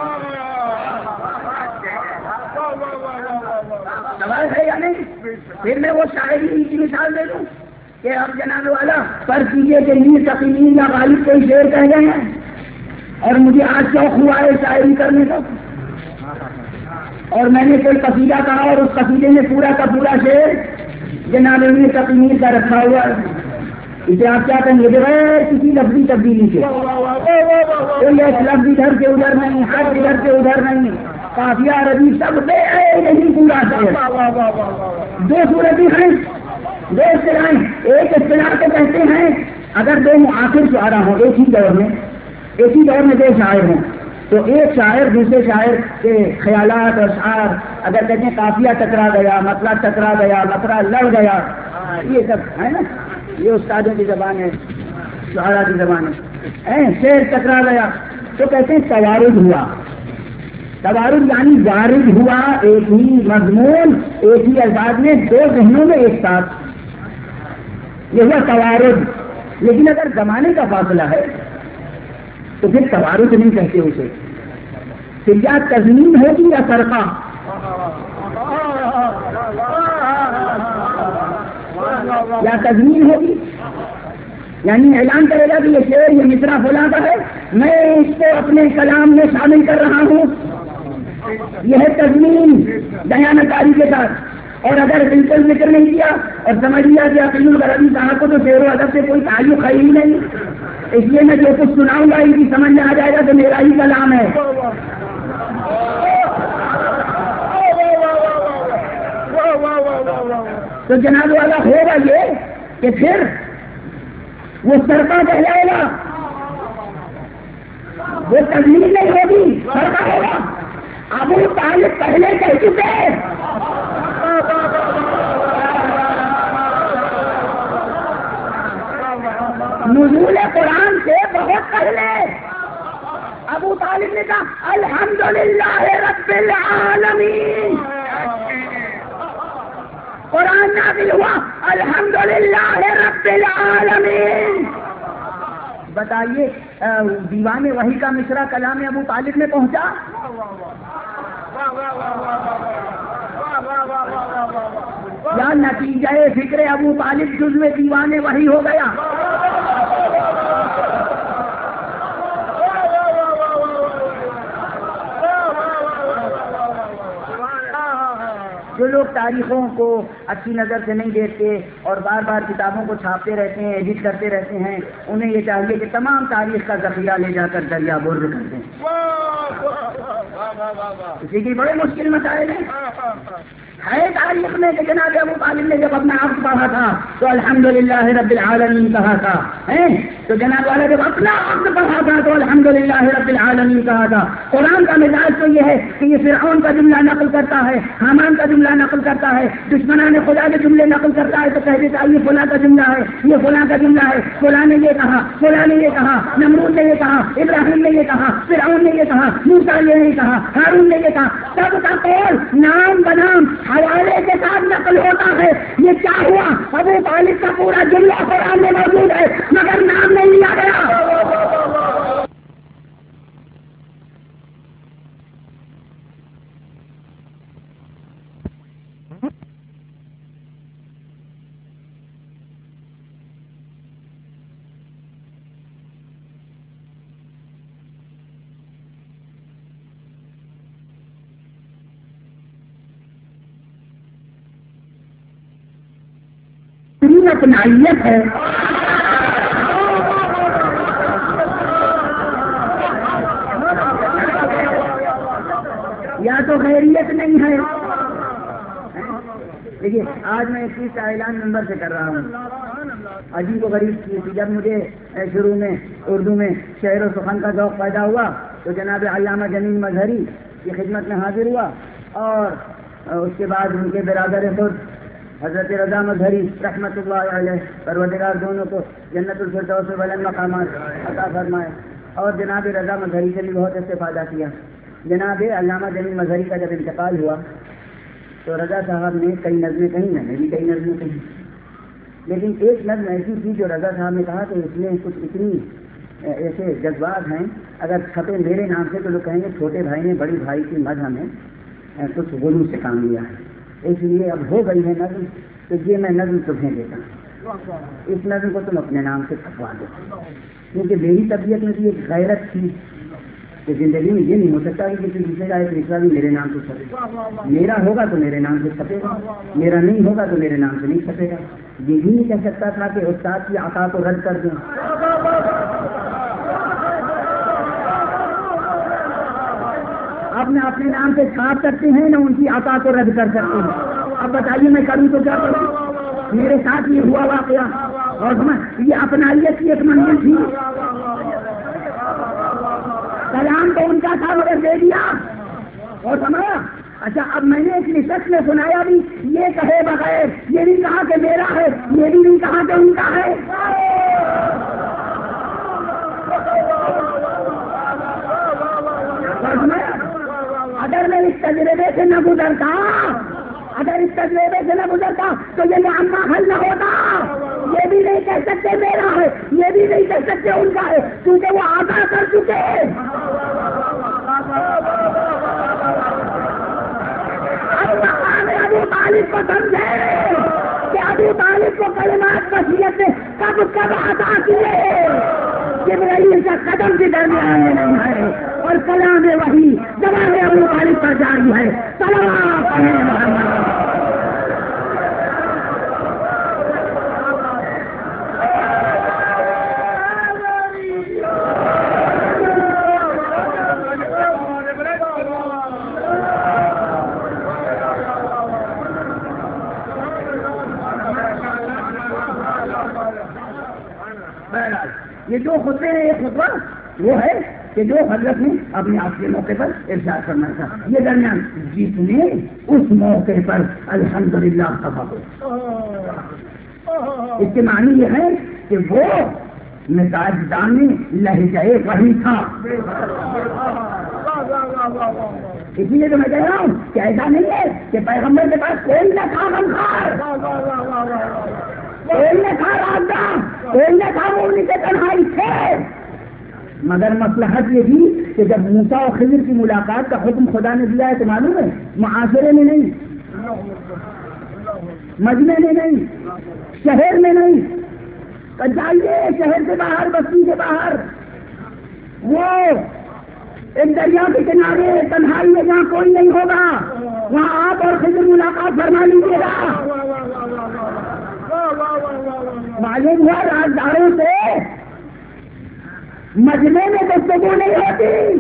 سوال ہے یا نہیں؟ پھر میں وہ شاعری کی مثال دے دوں کہ اب جناب والا پر کیجیے کہ میر تقی یا غالب کوئی شعر کہہ گئے ہیں، اور مجھے آج شوق ہوا ہے شاعری کرنے کا، اور میں نے کوئی قصیدہ کہا اور اس قصیدے میں پورا کا پورا شعر جناب میر تقی کا رکھا ہوا ہے، اسے آپ کیا کہیں گے؟ بغیر کسی لفظی تبدیلی کے، ایک لفظ ادھر سے ادھر نہیں، حرف ادھر سے ادھر نہیں، قافیہ عربی سب نہیں پورا شعر۔ دو صورتیں ہیں، دو اصطلاحیں، ایک اصطلاح کو کہتے ہیں اگر دو آخر شاعر ہوں ایک ہی دور میں دو شاعر ہوں تو ایک شاعر دوسرے شاعر کے خیالات اور اشعار اگر کہتے ہیں قافیہ ٹکرا گیا، مطلب ٹکرا گیا، مطلب لڑ گیا، یہ سب ہے نا، یہ استادوں کی زبان ہے، شعراء کی زبان ہے، شعر ٹکرا گیا تو کہتے ہیں توارد ہوا۔ توارد یعنی وارد ہوا، ایک ہی مضمون ایک ہی الفاظ میں دو ذہنوں میں ایک ساتھ، یہ ہوا توارد۔ لیکن اگر زمانے کا فاصلہ ہے تو پھر توارث نہیں کہتے اسے، پھر یا تزمین ہوگی یا سرقہ. یا تزمین ہوگی یعنی اعلان کرے گا کہ یہ شعر یہ مصرع فلاں کا ہے، میں اس کو اپنے کلام میں شامل کر رہا ہوں، یہ ہے تزمین دیانتداری کے ساتھ. اور اگر بالکل ذکر نہیں کیا اور سمجھ لیا کہ عقیل الغرضی صاحب کو تو شعر و ادب سے کوئی تعلق ہے ہی نہیں، اس لیے میں جو کچھ سناؤں گا ان کی سمجھ میں آ جائے گا کہ میرا ہی کلام ہے. تو جناب والا ہوگا یہ کہ پھر وہ سرقہ کہلائے گا، وہ تزمین نہیں ہوگی، سرقہ ہوگا. ابو طالب پہلے کہہ چکے نزول قرآن سے بہت پہلے ابو طالب نے کہا الحمدللہ رب العالمین. قرآن نازل ہوا الحمدللہ رب العالمین. بتائیے دیوان وحی کا مصرع کلام ابو طالب میں پہنچا؟ یا نتیجہ فکر ابو طالب جزو دیوان وحی ہو گیا؟ جو لوگ تاریخوں کو اچھی نظر سے نہیں دیکھتے اور بار بار کتابوں کو چھاپتے رہتے ہیں، ایڈٹ کرتے رہتے ہیں، انہیں یہ چاہیے کہ تمام تاریخ کا ذخیرہ لے جا کر دریا بر کر دیں. اسی کی بڑے مشکل مسائل ہے تاریخ میں کہ جناب ابو طالب نے جب اپنا عقد پڑھا تھا تو الحمدللہ رب العالمین کہا تھا، تو جناب والا جب اپنا عقد پڑھا تھا تو الحمدللہ رب العالمین کہا تھا. قرآن کا مزاج تو یہ ہے کہ یہ فرعون کا جملہ نقل کرتا ہے، حامان کا جملہ نقل کرتا ہے، دشمنان خدا کے جملے نقل کرتا ہے تو کہہ دیتا ہے یہ فلاں کا جملہ ہے، یہ فلاں کا جملہ ہے، فلاں نے یہ کہا، فلاں نے یہ کہا، نمرود نے یہ کہا، ابراہیم نے یہ کہا، فرعون نے یہ کہا، موسیٰ نے یہ کہا، ہارون نے یہ کہا. سب کا قول نام بنام حوالے کے ساتھ نقل ہوتا ہے. یہ کیا ہوا؟ ابو طالب کا پورا جملہ قرآن میں موجود ہے مگر نام نہیں لیا گیا. اپنائیت ہے یا تو خیریت نہیں ہے. دیکھیے آج میں اس چیز کا اعلان نمبر سے کر رہا ہوں. عجیب و غریب چیز، جب مجھے شروع میں اردو میں شعر و سخن کا ذوق پیدا ہوا تو جناب علامہ جمیل مظہری کی خدمت میں حاضر ہوا اور اس کے بعد ان کے برادر خود حضرت رضا مظہری رحمۃ اللہ علیہ پروردگار دونوں کو جنت الفردوس سے بلند مقامات عطا فرمائے. اور جناب رضا مظہری سے بھی بہت استفادہ کیا. جناب علامہ جمیل مظہری کا جب انتقال ہوا تو رضا صاحب نے کئی نظمیں کہیں، میں نے بھی کئی نظمیں کہیں، لیکن ایک نظم ایسی تھی جو رضا صاحب نے کہا کہ اس میں کچھ اتنی ایسے جذبات ہیں اگر چھپے میرے نام سے تو لوگ کہیں گے چھوٹے بھائی نے بڑی بھائی کی مدح میں کچھ غلو سے کام لیا ہے. اس لیے اب ہو گئی ہے نظم تو یہ میں نظم تمہیں دیتا ہوں، اس نظم کو تم اپنے نام سے چھپوا دو. کیونکہ میری طبیعت میں بھی ایک غیرت تھی کہ زندگی میں یہ نہیں ہو سکتا کہ کسی دوسرے کا ایک رشتہ بھی میرے نام سے چھپے. میرا ہوگا تو میرے نام سے چھپے گا، میرا نہیں ہوگا تو میرے نام سے نہیں چھپے گا. یہ بھی نہیں کہہ سکتا تھا کہ استاد کی عطا کو رد کر دوں. اب نہ اپنے نام سے چھاپ سکتے ہیں نہ ان کی عطا کو رد کر سکتے ہیں. اب بتائیے میں کروں تو کیا کروں؟ میرے ساتھ یہ ہوا واقعہ اور یہ اپنائیت کی ایک منزل تھی. کلام تو ان کا تھا مگر دے دیا اور سمجھا. اچھا اب میں نے ایک نشست میں سنایا بھی یہ کہے بغیر، یہ نہیں کہا کہ میرا ہے، یہ بھی نہیں کہا کہ ان کا ہے. اگر میں اس تجربے سے نہ گزرتا، اگر اس تجربے سے نہ گزرتا تو یہ معاملہ حل نہ ہوتا. یہ بھی نہیں کہہ سکتے میرا ہے، یہ بھی نہیں کہہ سکتے ان کا ہے، کیونکہ وہ آگاہ کر چکے ہیں۔ اب ابو طالب کو سمجھے کہ ابو طالب کو کلمات وصیت نے کب کب عطا کیے۔ جبرائیل کا قدم بھی درمیان میں نہیں ہے اور کلام وحی زبان ابو طالب پر جاری ہے۔ صلوات علی محمد۔ یہ جو خطبے ہیں یہ خطبہ وہ ہے کہ جو حضرت نے اپنے آپ کے موقع پر ارشاد کرنا تھا۔ یہ درمیان جتنے اس موقع پر الحمدللہ تفق، اس کے معنی یہ ہے کہ وہ مزاج دانی لہجہ وحی تھا۔ اس لیے تو میں کہہ رہا ہوں کہ ایسا نہیں ہے کہ پیغمبر کے پاس کوئی نہ تھا غمخوار، کوئی نہ تھا راندہ، کوئی نہ تھا مومن کے تنہائی تھے، مگر مصلحت یہ تھی کہ جب موسیٰ اور خضر کی ملاقات کا حکم خدا نے دیا ہے تو معلوم ہے معاشرے میں نہیں، مجمع میں نہیں، شہر میں نہیں، جائیے شہر سے باہر، بستی سے باہر، وہ ایک دریا کے کنارے تنہائی میں جہاں کوئی نہیں ہوگا وہاں آپ اور خضر ملاقات فرما لیجیے گا۔ معلوم ہوا رازداروں سے مجمع میں گفتگو نہیں ہوتی،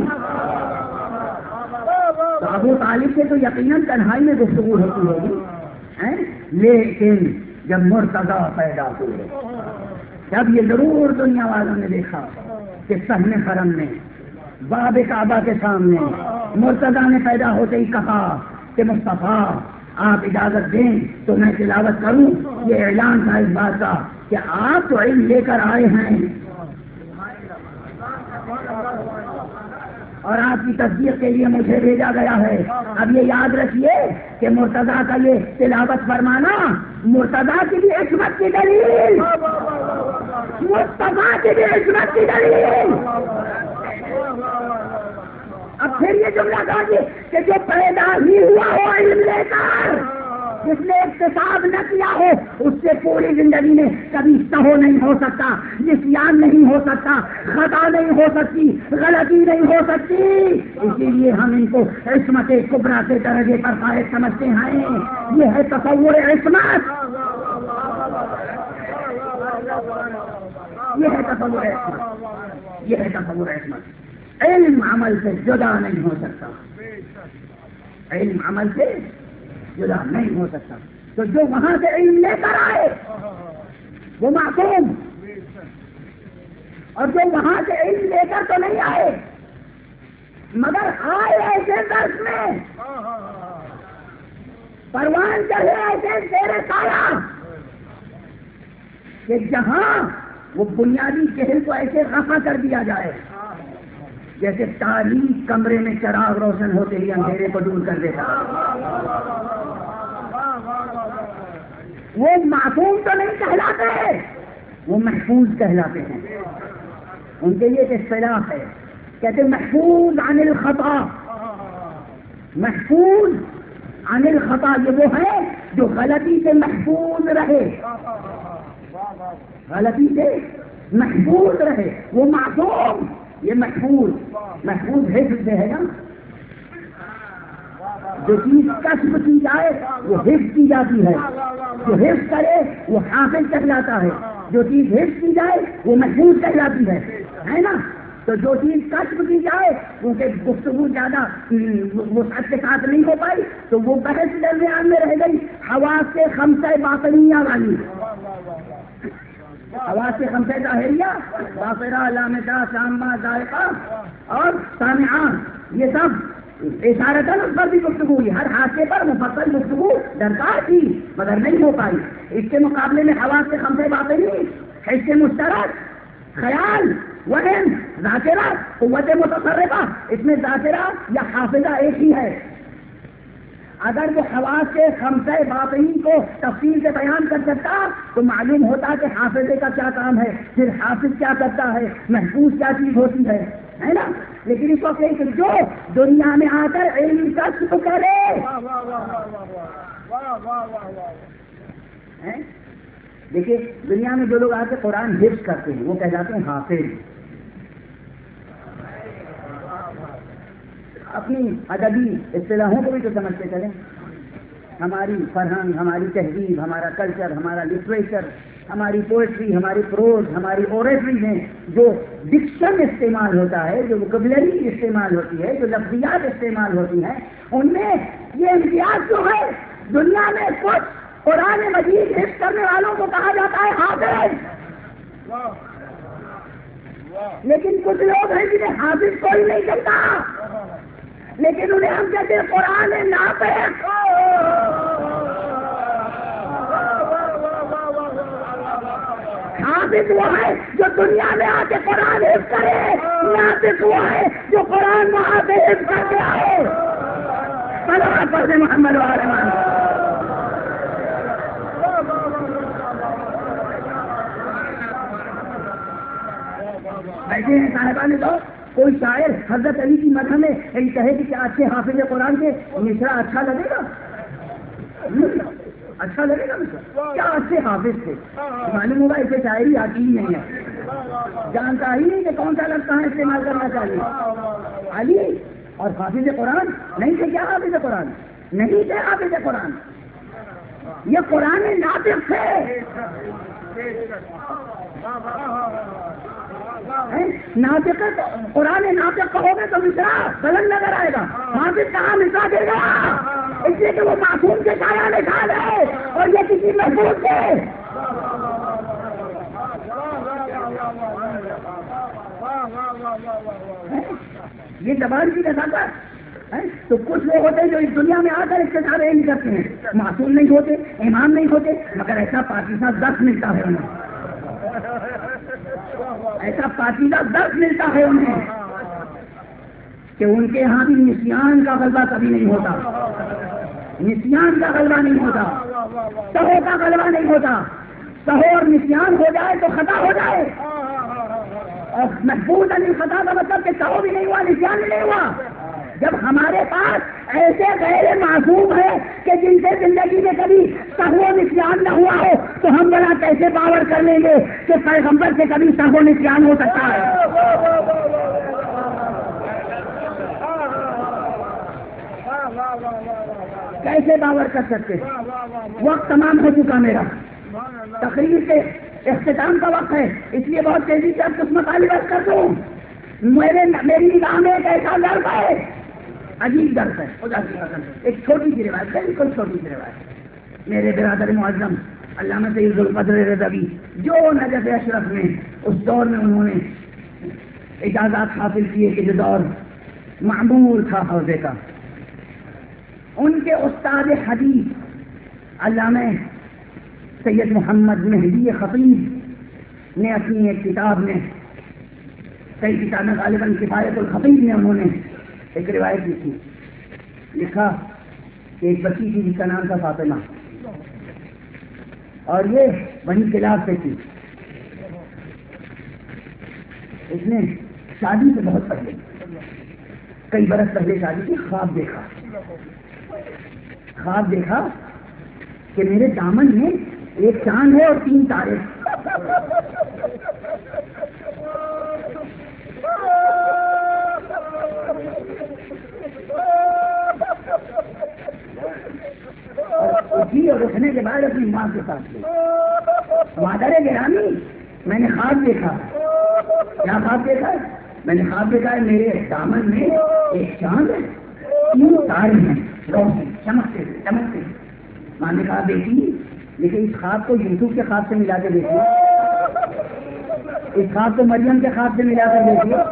تو ابو طالب سے تو یقیناً تنہائی میں گفتگو ہوتی ہوگی، لیکن جب مرتضیٰ پیدا ہوئے تب یہ ضرور دنیا والوں نے دیکھا کہ صحن حرم میں باب کعبہ کے سامنے مرتضیٰ نے پیدا ہوتے ہی کہا کہ مصطفیٰ آپ اجازت دیں تو میں تلاوت کروں۔ یہ اعلان تھا اس بات کا کہ آپ تو علم لے کر آئے ہیں اور آپ کی تصدیق کے لیے مجھے بھیجا گیا ہے۔ اب یہ یاد رکھیے کہ مرتضیٰ کا یہ تلاوت فرمانا مرتضیٰ کی بھی عصمت کی دلیل، مصطفیٰ کی بھی عصمت کی دلیل۔ اب پھر یہ جملہ کہا کہ جو پیدا ہی ہوا ہو علم لے کر، جس نے اکتساب نہ کیا ہو اس سے پوری زندگی میں کبھی سہو نہیں ہو سکتا، نسیان نہیں ہو سکتا، خطا نہیں ہو سکتی، غلطی نہیں ہو سکتی۔ اسی لیے ہم ان کو عصمت کبریٰ کے درجے پر فائز سمجھتے ہیں۔ یہ ہے تصور عصمت، یہ ہے تصور عصمت، یہ ہے تصور عصمت۔ علم عمل سے جدا نہیں ہو سکتا، علم عمل سے جدا نہیں ہو سکتا۔ تو جو وہاں سے علم لے کر آئے وہ معصوم، اور جو وہاں سے علم لے کر تو نہیں آئے مگر آئے ایسے درس میں پروان چڑھے ایسے تیرے سایہ کہ جہاں وہ بنیادی جہل کو ایسے رفع کر دیا جائے جیسے تاریخ کمرے میں چراغ روشن ہوتے ہی اندھیرے کو دور کر دیتا۔ وہ معصوم تو نہیں کہلاتے، وہ محفوظ کہلاتے ہیں۔ ان کے لیے ایک اصطلاح ہے، کہتے محفوظ عن الخطا، محفوظ عن الخطا، یہ وہ ہے جو غلطی سے محفوظ رہے، غلطی سے محفوظ رہے۔ وہ معصوم، یہ محفوظ حفظ سے ہے نا، جو چیز کسب کی جائے وہ حفظ کی جاتی ہے، جو حفظ کرے وہ حافظ کہلاتا ہے، جو چیز حفظ کی جائے وہ محفوظ کہلاتی ہے نا۔ تو جو چیز کسب کی جائے کیونکہ گفتگو زیادہ وسعت کے ساتھ نہیں ہو پائی تو وہ بحث درمیان میں رہ گئی حواس سے خمسہ باطنیہ والی، حواس سے خمسہ ظاہریہ، باصرہ، لامسہ، سامع، ذائقہ اور سامعہ، یہ سب اشارتاً اس پر بھی گفتگو ہوئی، ہر حادثے پر مفصل گفتگو درکار تھی مگر نہیں ہو پائی۔ اس کے مقابلے میں حواس سے خمسہ باطنی، حس مشترک، خیال، وہم، ذاکرہ، قوت متصرفہ، اس میں ذاکرہ یا حافظہ ایک ہی ہے۔ اگر وہ حواس سے خمسہ باطنی کو تفصیل سے بیان کر سکتا تو معلوم ہوتا کہ حافظے کا کیا کام ہے، پھر حافظ کیا کرتا ہے، محفوظ کیا چیز ہوتی ہے نا. لیکن اس وقت کہ جو دنیا میں آ کر علم کا شکر کرے، دیکھیے دنیا میں جو لوگ آ کے قرآن حفظ کرتے ہیں وہ کہلاتے ہیں حافظ. اپنی ادبی اصطلاحوں کو بھی تو سمجھتے چلیں. ہماری فرہنگ، ہماری تہذیب، ہمارا کلچر، ہمارا لٹریچر، ہماری پوئٹری، ہماری پروز، ہماری اوریٹری میں جو ڈکشن استعمال ہوتا ہے، جو ووکیبلری استعمال ہوتی ہے، جو لفظیات استعمال ہوتی ہیں، ان میں یہ امتیاز جو ہے دنیا میں کچھ قرآن مجید حفظ کرنے والوں کو کہا جاتا ہے حافظ. لیکن کچھ لوگ ہیں جنہیں حافظ کوئی نہیں کرتا، لیکن انہیں ہم کہتے ہیں قرآن ناطق. حافظ وہ ہے جو دنیا میں آ کے قرآن حفظ کرے، ناطق وہ ہے جو قرآن وہاں سے حفظ کر کے آئے. صلوات پڑھتے محمد وعلى محمد. بیٹھے ہیں صاحبان تو کوئی شاعر حضرت علی کی مدح میں یہ کہے کہ کیا اچھے حافظ قرآن کے مصرع اچھا لگے گا؟ اچھا لگے گا مصرع؟ کیا اچھے حافظ تھے. معلوم ہوگا اسے شاعری آتی ہی نہیں ہے، جانتا ہی نہیں کہ کون سا لفظ کہاں استعمال کرنا چاہیے. علی اور حافظ قرآن نہیں تھے کیا؟ حافظ قرآن نہیں تھے. حافظ قرآن یہ قرآن ناطق تھے. ناطق قرآن ناطق کہو گے تو مصرع بلند نظر آئے گا. حافظ کہاں مصرع دے گا؟ اس لیے کہ وہ معصوم کے سایہ نشان ہے اور یہ کسی محفوظ سے. یہ زبان کی نزاکت ہے. تو کچھ لوگ ہوتے ہیں جو اس دنیا میں آ کر اقتدار نہیں کرتے ہیں، معصوم نہیں ہوتے، امام نہیں ہوتے، مگر ایسا پاکیزہ درس ملتا ہے انہیں، ایسا پاکیزہ درس ملتا ہے انہیں کہ ان کے یہاں بھی نسیان کا غلبہ کبھی نہیں ہوتا. نسیان کا غلبہ نہیں ہوتا، سہو کا غلبہ نہیں ہوتا. سہو اور نسیان ہو جائے تو خطا ہو جائے، اور محفوظ علی خطا کا مطلب کہ سہو بھی نہیں ہوا، نسیان بھی نہیں ہوا. جب ہمارے پاس ایسے غیر معصوم ہے کہ جن سے زندگی میں کبھی سہو نسیان نہ ہوا ہو، تو ہم بڑا کیسے باور کر لیں گے کہ پیغمبر سے کبھی سہو نسیان ہو سکتا ہے؟ کیسے باور کر سکتے؟ وقت تمام ہو چکا میرا، تقریر کے اختتام کا وقت ہے، اس لیے بہت تیزی سے اب کچھ مطالب عرض کر دوں. میری نگاہ میں ایک ایسا درد ہے، عجیب درد ہے. ایک چھوٹی سی روایت، بالکل چھوٹی سی روایت. میرے برادر معظم علامہ سید ذوالقدر رضوی جو نجف اشرف میں اس دور میں انہوں نے اجازات حاصل کیے کہ جو دور معمول تھا حوضے کا، ان کے استاد حدیث علامہ سید محمد مہدی خطیب نے اپنی ایک کتاب میں، کئی کتابیں غالباً کفایت الخطیب میں انہوں نے ایک روایت لکھی. لکھا کہ ایک بچی تھی جس کا نام تھا فاطمہ، اور یہ بنی کلاب سے تھی. اس نے شادی سے بہت پہلے، کئی برس پہلے شادی کی، خواب دیکھا کہ میرے دامن میں ایک چاند ہے اور 3 تارے. اور اٹھنے کے بعد اپنی ماں کے ساتھ گئی. مادر گرامی، میں نے خواب دیکھا. کیا خواب دیکھا؟ میں نے خواب دیکھا ہے میرے دامن میں ایک چاند ہے، 3 تارے ہیں، روشنی چمکتے. ماں نے کہا بیٹی لیکن اس خواب کو یوسف کے خواب سے ملا کے دیکھیے، اس خواب کو مریم کے خواب سے ملا کر دیکھیے.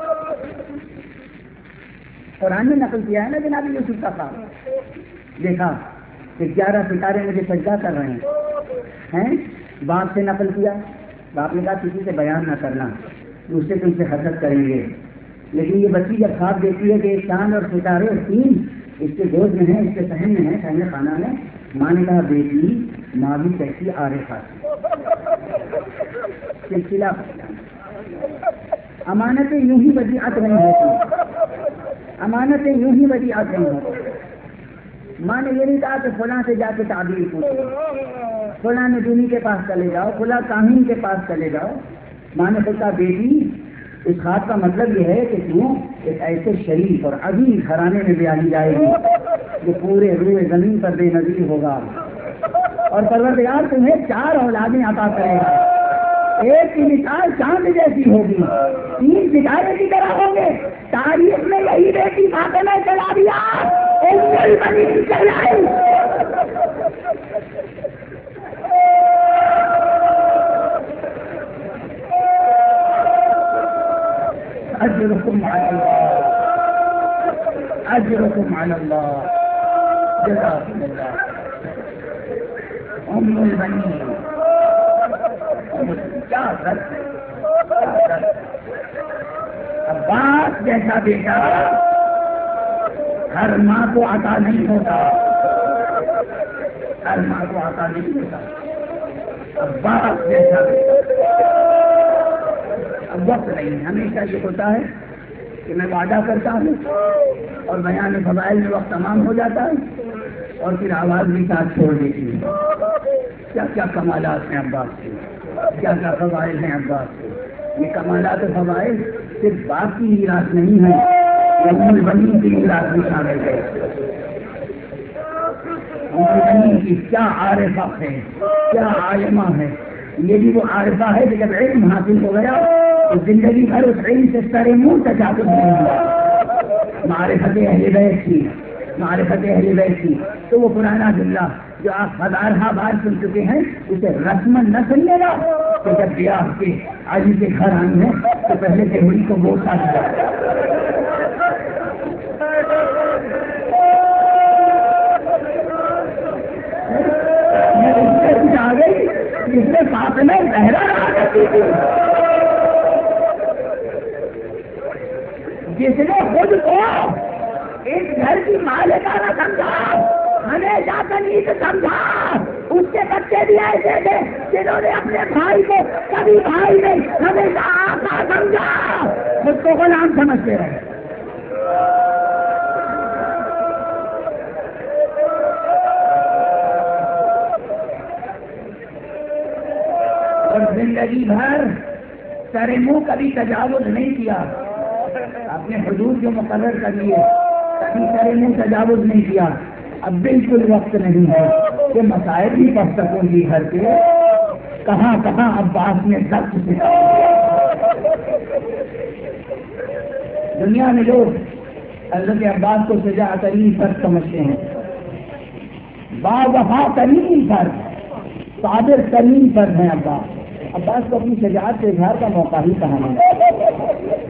قرآن نے نقل کیا ہے نا جناب یوسف کا خواب. دیکھا کہ 11 ستارے مجھے سجدہ کر رہے ہیں. باپ سے نقل کیا، باپ نے کہا کسی سے بیان نہ کرنا، دوسرے تم سے حسد کریں گے. لیکن یہ بچی جب خواب دیکھتی ہے کہ ایک چاند اور ستارے 3، اس کے گود میں ہے، اس کے صحن میں ہے، صحن خانہ میں. ماں نے کہا بیٹی ماں بھی کیسی عارفہ سلسلہ. امانتیں یوں ہی ودیعت نہیں ہوتی، امانتیں یوں ہی ودیعت نہیں ہوتی. ماں نے یہ نہیں کہا کہ فلاں سے جا کے تعبیر پوچھو، فلاں ندونی کے پاس چلے جاؤ، فلاں کامین کے پاس چلے جاؤ. ماں نے کہا بیٹی اس خط کا مطلب یہ ہے کہ تو ایک ایسے شریف اور عظیم گھرانے میں بیاہی جائے گی جو پورے روئے زمین پر بے نظیر ہوگا، اور پروردگار تمہیں 4 اولادیں عطا کرے گا. ایک کی مثال چاند جیسی ہوگی، 3 ستارے کی طرح ہوں گے. تاریخ میں یہی بیٹی فاطمہ چلا دیا چلائی. اجرکم علی اللہ، اجرکم علی اللہ، جزاکم اللہ. ام البنین کیا درد ہے. عباس جیسا بیٹا ہر ماں کو عطا نہیں ہوتا، ہر ماں کو عطا نہیں ہوتا. عباس جیسا بیٹا. اب وقت نہیں، ہمیشہ یہ ہوتا ہے کہ میں وعدہ کرتا ہوں اور بیان فضائل میں وقت تمام ہو جاتا ہے اور پھر آواز بھی ساتھ چھوڑ دیتی ہے. کیا کیا کمالات ہیں عباس کے، کیا کیا فضائل ہیں عباس کے. یہ کمالات و فضائل صرف باپ کی میراث نہیں ہے، ام البنین کی میراث بھی شامل ہے. ام البنین کی کیا عارفہ ہے، کیا عالمہ ہے. یہ بھی وہ عارفہ ہے کہ جب علم حاصل ہو گیا تو زندگی بھر اس علم سے سرے منہ تجاوز نہیں ہوا. معرفت اہل بیت کی، معرفت اہل بیت کی. تو وہ پرانا جملہ جو آپ ہزارہ بار سن چکے ہیں اسے رسمن نہ سنیے گا کہ جب بیاہ کے علی کے گھر آئی ہیں تو پہلے تہوڑی کو بوسا دیا. آ گئی جس نے ساتھ میں لہرا رہا کرتی تھی، جس نے خود کو اس گھر کی مالکانہ سمجھا، ہمیشہ کنیز سمجھا. اس کے بچے بھی ایسے تھے جنہوں نے اپنے بھائی کو کبھی بھائی نہیں، ہمیشہ آقا سمجھا، خود کو غلام سمجھتے رہے. اور زندگی بھر سر منہ کبھی تجاوز نہیں کیا، اپنے حدود جو مقرر کر لیے کبھی سر منہ تجاوز نہیں کیا. اب بالکل وقت نہیں ہے کہ مسائل بھی پڑھ سکوں گی گھر کے. کہاں کہاں عباس نے ضبط سکھا. دنیا میں لوگ حضرت عباس کو سجا ترین فرد سمجھتے ہیں، باوفا ترین فرد، صابر ترین فرد ہیں عباس. عباس کو اپنی شجاعت کے اظہار کا موقع ہی کہاں ملا.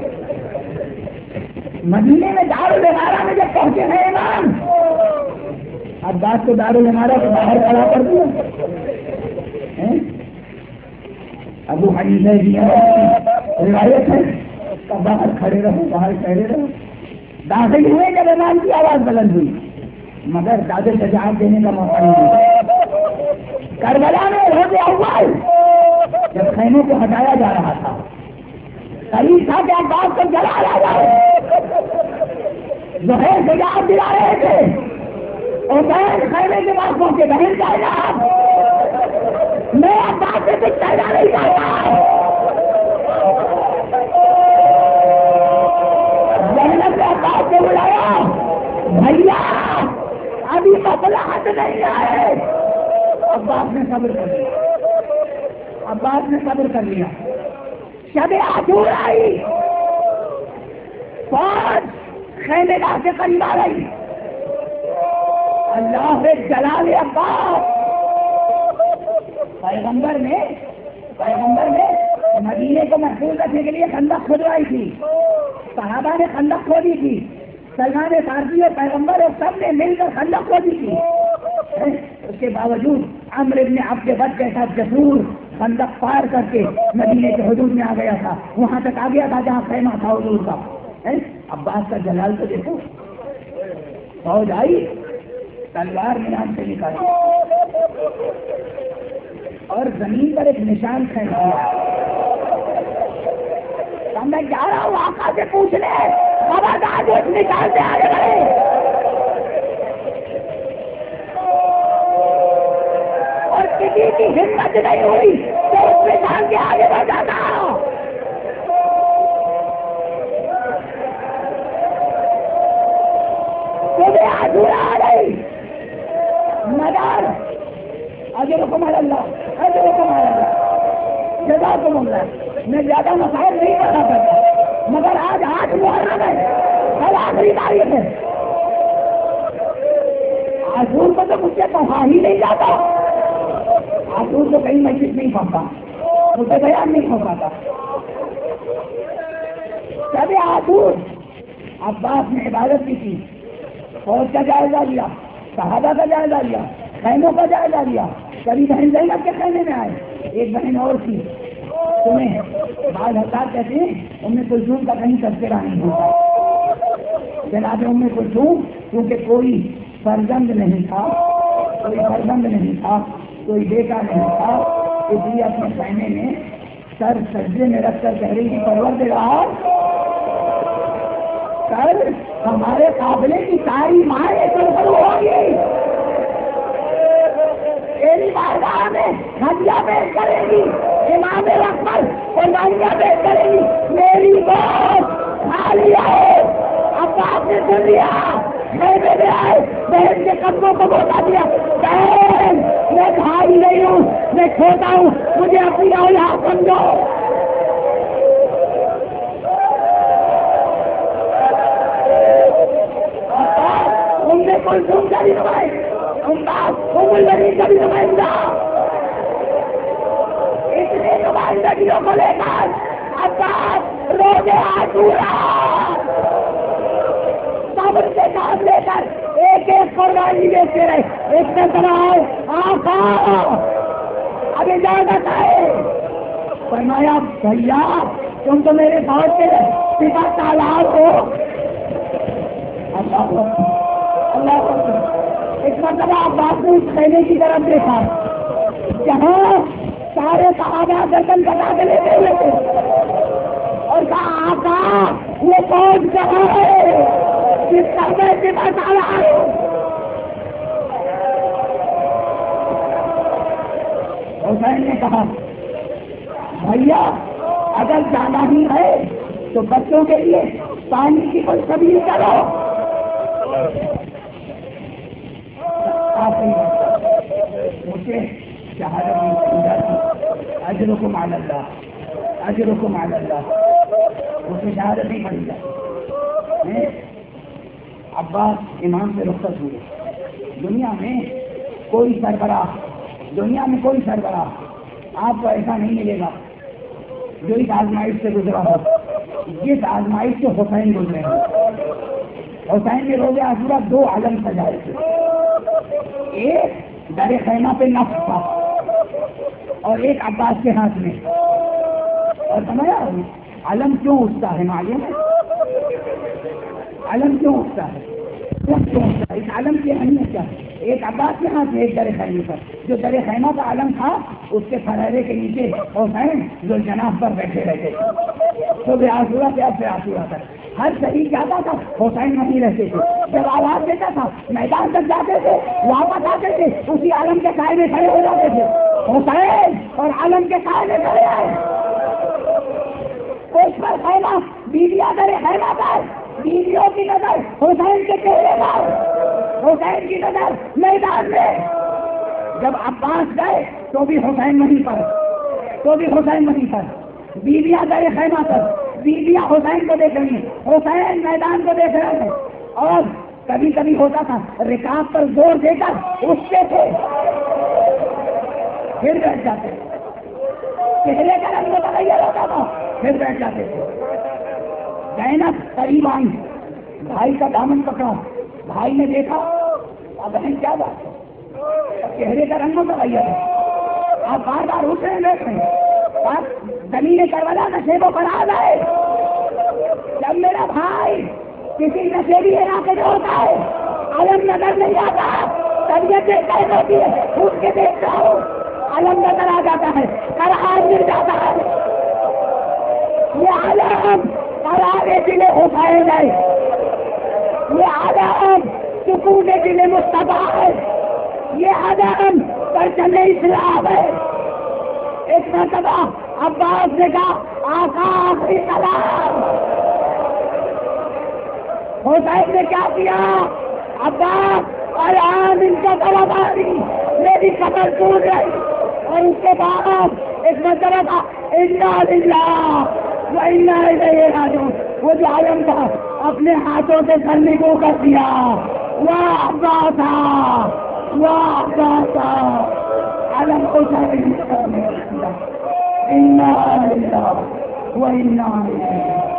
مدینے میں دارالعمارہ میں جب پہنچے ہیں امام، عباس کو دارالعمارہ کے باہر کھڑا کر دیا. ابو حنیفہ کی روایت ہے کہ باہر کھڑے رہو، باہر ٹھہرے رہو. داخل ہوئے جب امام کی آواز بلند ہوئی مگر زیادہ شجاعت دینے کا موقع نہیں ملا. کربلا میں روز اول جب خیموں کو ہٹایا جا رہا تھا، قریب تھا کہ عباس کو جلایا جائے. زہیر شجاعت دلا رہے تھے اور بہن خیمے کے بعد پہنچے. بہن جائے گا میں عباس سے کچھ کہنا نہیں چاہتا. زینب نے عباس کو بلایا، بھیا ابھی مصلحت نہیں آئے. عباس نے صبر کر لیا، عباس نے صبر کر لیا. شب عاشور آئی، فوج خیمے گاہ سے قریب آ رہی. اللہ جلال عباس پیغمبر نے مدینے کو محفوظ رکھنے کے لیے خندق کھدوائی تھی. صحابہ نے خندق کھودی تھی، سلمان فارسی اور پیغمبر اور سب نے مل کر خندق کھودی تھی. اس کے باوجود عمرو بن عبد بد جیسا جسور خندق پار کر کے مدینے کے حدود میں آ گیا تھا، وہاں تک آ گیا تھا جہاں خیمہ تھا حضور کا. عباس کا جلال تو دیکھو. فوج آئی، تلوار میدان سے نکالی اور زمین پر ایک نشان کھینچ دیا، میں جا رہا ہوں آقا سے پوچھنے، خبردار جو اس نشان سے آگے بڑھے۔ اور کسی کی ہمت نہیں ہوئی تو اس نشان کے آگے بڑھ جاتا۔ تمہیں ادھورا نہیں مدار، اجرکم علی اللہ، اجرکم علی اللہ، جزاکم اللہ۔ میں زیادہ مسائل نہیں پڑھا کرتا، مگر آج محرم ہے، کل آخری تاریخ ہے، حضور کو تو مجھ سے کہا ہی نہیں جاتا، حضور کو کہیں مسجد نہیں پڑھتا، مجھے بیان نہیں ہو پاتا۔ جب حضور عباس نے عبادت کی تھی، فوج کا جائزہ لیا، صحابہ کا جائزہ لیا، خیموں کا جائزہ لیا، کبھی بہن زینب کے خیمے میں آئے، ایک بہن اور تھی، تمہیں بعض حضرات کہتے ہیں ام کلثوم کا کہیں تذکرہ نہیں ہوتا، جناب ام کلثوم کیونکہ کوئی فرزند نہیں تھا، کوئی فرزند نہیں تھا، کوئی بیٹا نہیں تھا، اس لیے اپنے خیمے میں سر سجدے میں رکھ کر کہہ رہی تھی پروردگار کل ہمارے قابلے کی ساری مائیں شروع ہوگی، تیری بارگاہ میں ہدیہ پیش کرے گی، امام اکبر قربانیاں پیش کرے گی، میری بات خالی ہے۔ اب آپ نے سن لیا، خیمے میں آئے، بہن کے قدموں کو بتا دیا، بہن میں بھائی نہیں ہوں، میں چھوٹا ہوں، مجھے اپنی اولاد سمجھو۔ کلثوم کا بھی نمائندہ، ام المؤمنین کا بھی نمائندہ، اتنے نمائندگیوں کو لے کر عباس روزے عاشورا صبر سے کام لے کر ایک ایک قربانی دیتے رہے۔ ایک مرتبہ آئے، آقا اب اجازت ہے، فرمایا بھیا تم تو میرے فوج کے سپہ سالار ہو۔ اللہ ایک مرتبہ عباس نے اس خیمے کی طرف دیکھا جہاں سارے صحابہ گردن کٹا کے لیتے ہوئے تھے، اور کہا آقا یہ فوج کہاں ہے جس کا میں سپہ سالار ہوں؟ حسین نے کہا بھیا اگر جانا ہی ہے تو بچوں کے لیے پانی کی کوئی سبیل کرو۔ مجھے شہادت اجرکم علی اللہ، اجرکم علی اللہ، مجھے شہادت نہیں پڑی جائے۔ عباس امام سے رخصت ہوئے۔ دنیا میں کوئی سربراہ آپ کو ایسا نہیں ملے گا جو اس آزمائش سے گزرا ہو، جس آزمائش سے حسین گزرے ہیں۔ حسین نے روزے عاشورا 2 علم سجائے تھے، ایک در خیمہ پہ نفس تھا اور ایک عباس کے ہاتھ میں، اور سمجھا علم کیوں اٹھتا ہے؟ معلوم ہے علم کیوں اٹھتا ہے؟ اس علم کی اہمیت کیا ہے؟ ایک عباس کے ہاتھ میں، ایک در خیمے پر، جو در خیمہ کا علم تھا اس کے فرارے کے نیچے حسین جو جناب پر بیٹھے رہتے تھے، صبح عاشورا سے اب سے عاشورا تک ہر شہید جاتا تھا، حسین نہیں رہتے تھے، جب آواز دیتا تھا میدان تک جاتے تھے، واپس آتے تھے، اسی عالم کے سائے میں کھڑے ہو جاتے تھے۔ حسین اور عالم کے سائے میں کھڑے آئے، اس پر خیمہ، بیویاں در خیمہ پر، بیویوں کی نظر حسین کے چہرے پر، حسین کی نظر میدان میں۔ جب عباس گئے تو بھی حسین نہیں پر، بیویاں در خیمہ پر، بیویاں حسین کو دیکھ رہی ہیں، حسین میدان کو دیکھ رہے ہیں، اور کبھی کبھی ہوتا تھا رکاب پر زور دے کر اٹھتے تھے، پھر بیٹھ جاتے، چہرے کا رنگ متغیر ہوتا تھا، پھر بیٹھ جاتے تھے۔ زینب قریب آئی، بھائی کا دامن پکڑا، بھائی نے دیکھا بہن کیا بات ہے، چہرے کا رنگ متغیر ہے، آپ بار بار اٹھ رہے ہیں، بیٹھ رہے ہیں، آپ زمین کربلا نشیب و فراز ہے۔ جب میرا بھائی کسی نشیبی علاقے میں ہوتا ہے علم نظر نہیں آتا، طبیعت دیکھ ہوتی ہے، اٹھ کے دیکھتا ہوں علم نظر آ جاتا ہے، قرار مل جاتا ہے. یہ علم قرار دل حسین ہے، یہ علم سکون دل مصطفیٰ ہے، یہ علم پرچم اسلام ہے. ایک مرتبہ عباس نے کہا آقا آخری سلام. حسین نے کیا کیا؟ عباس الان ان کا طلب آ رہی، میری قبر ٹوٹ گئی. اور اس کے بعد ایک مرتبہ تھا انا للہ و انا الیہ راجعون. وہ جو عالم تھا اپنے ہاتھوں سے سرنی کو کر دیا. واہ عباس واہ عباس علم کو انا للہ و انا الیہ.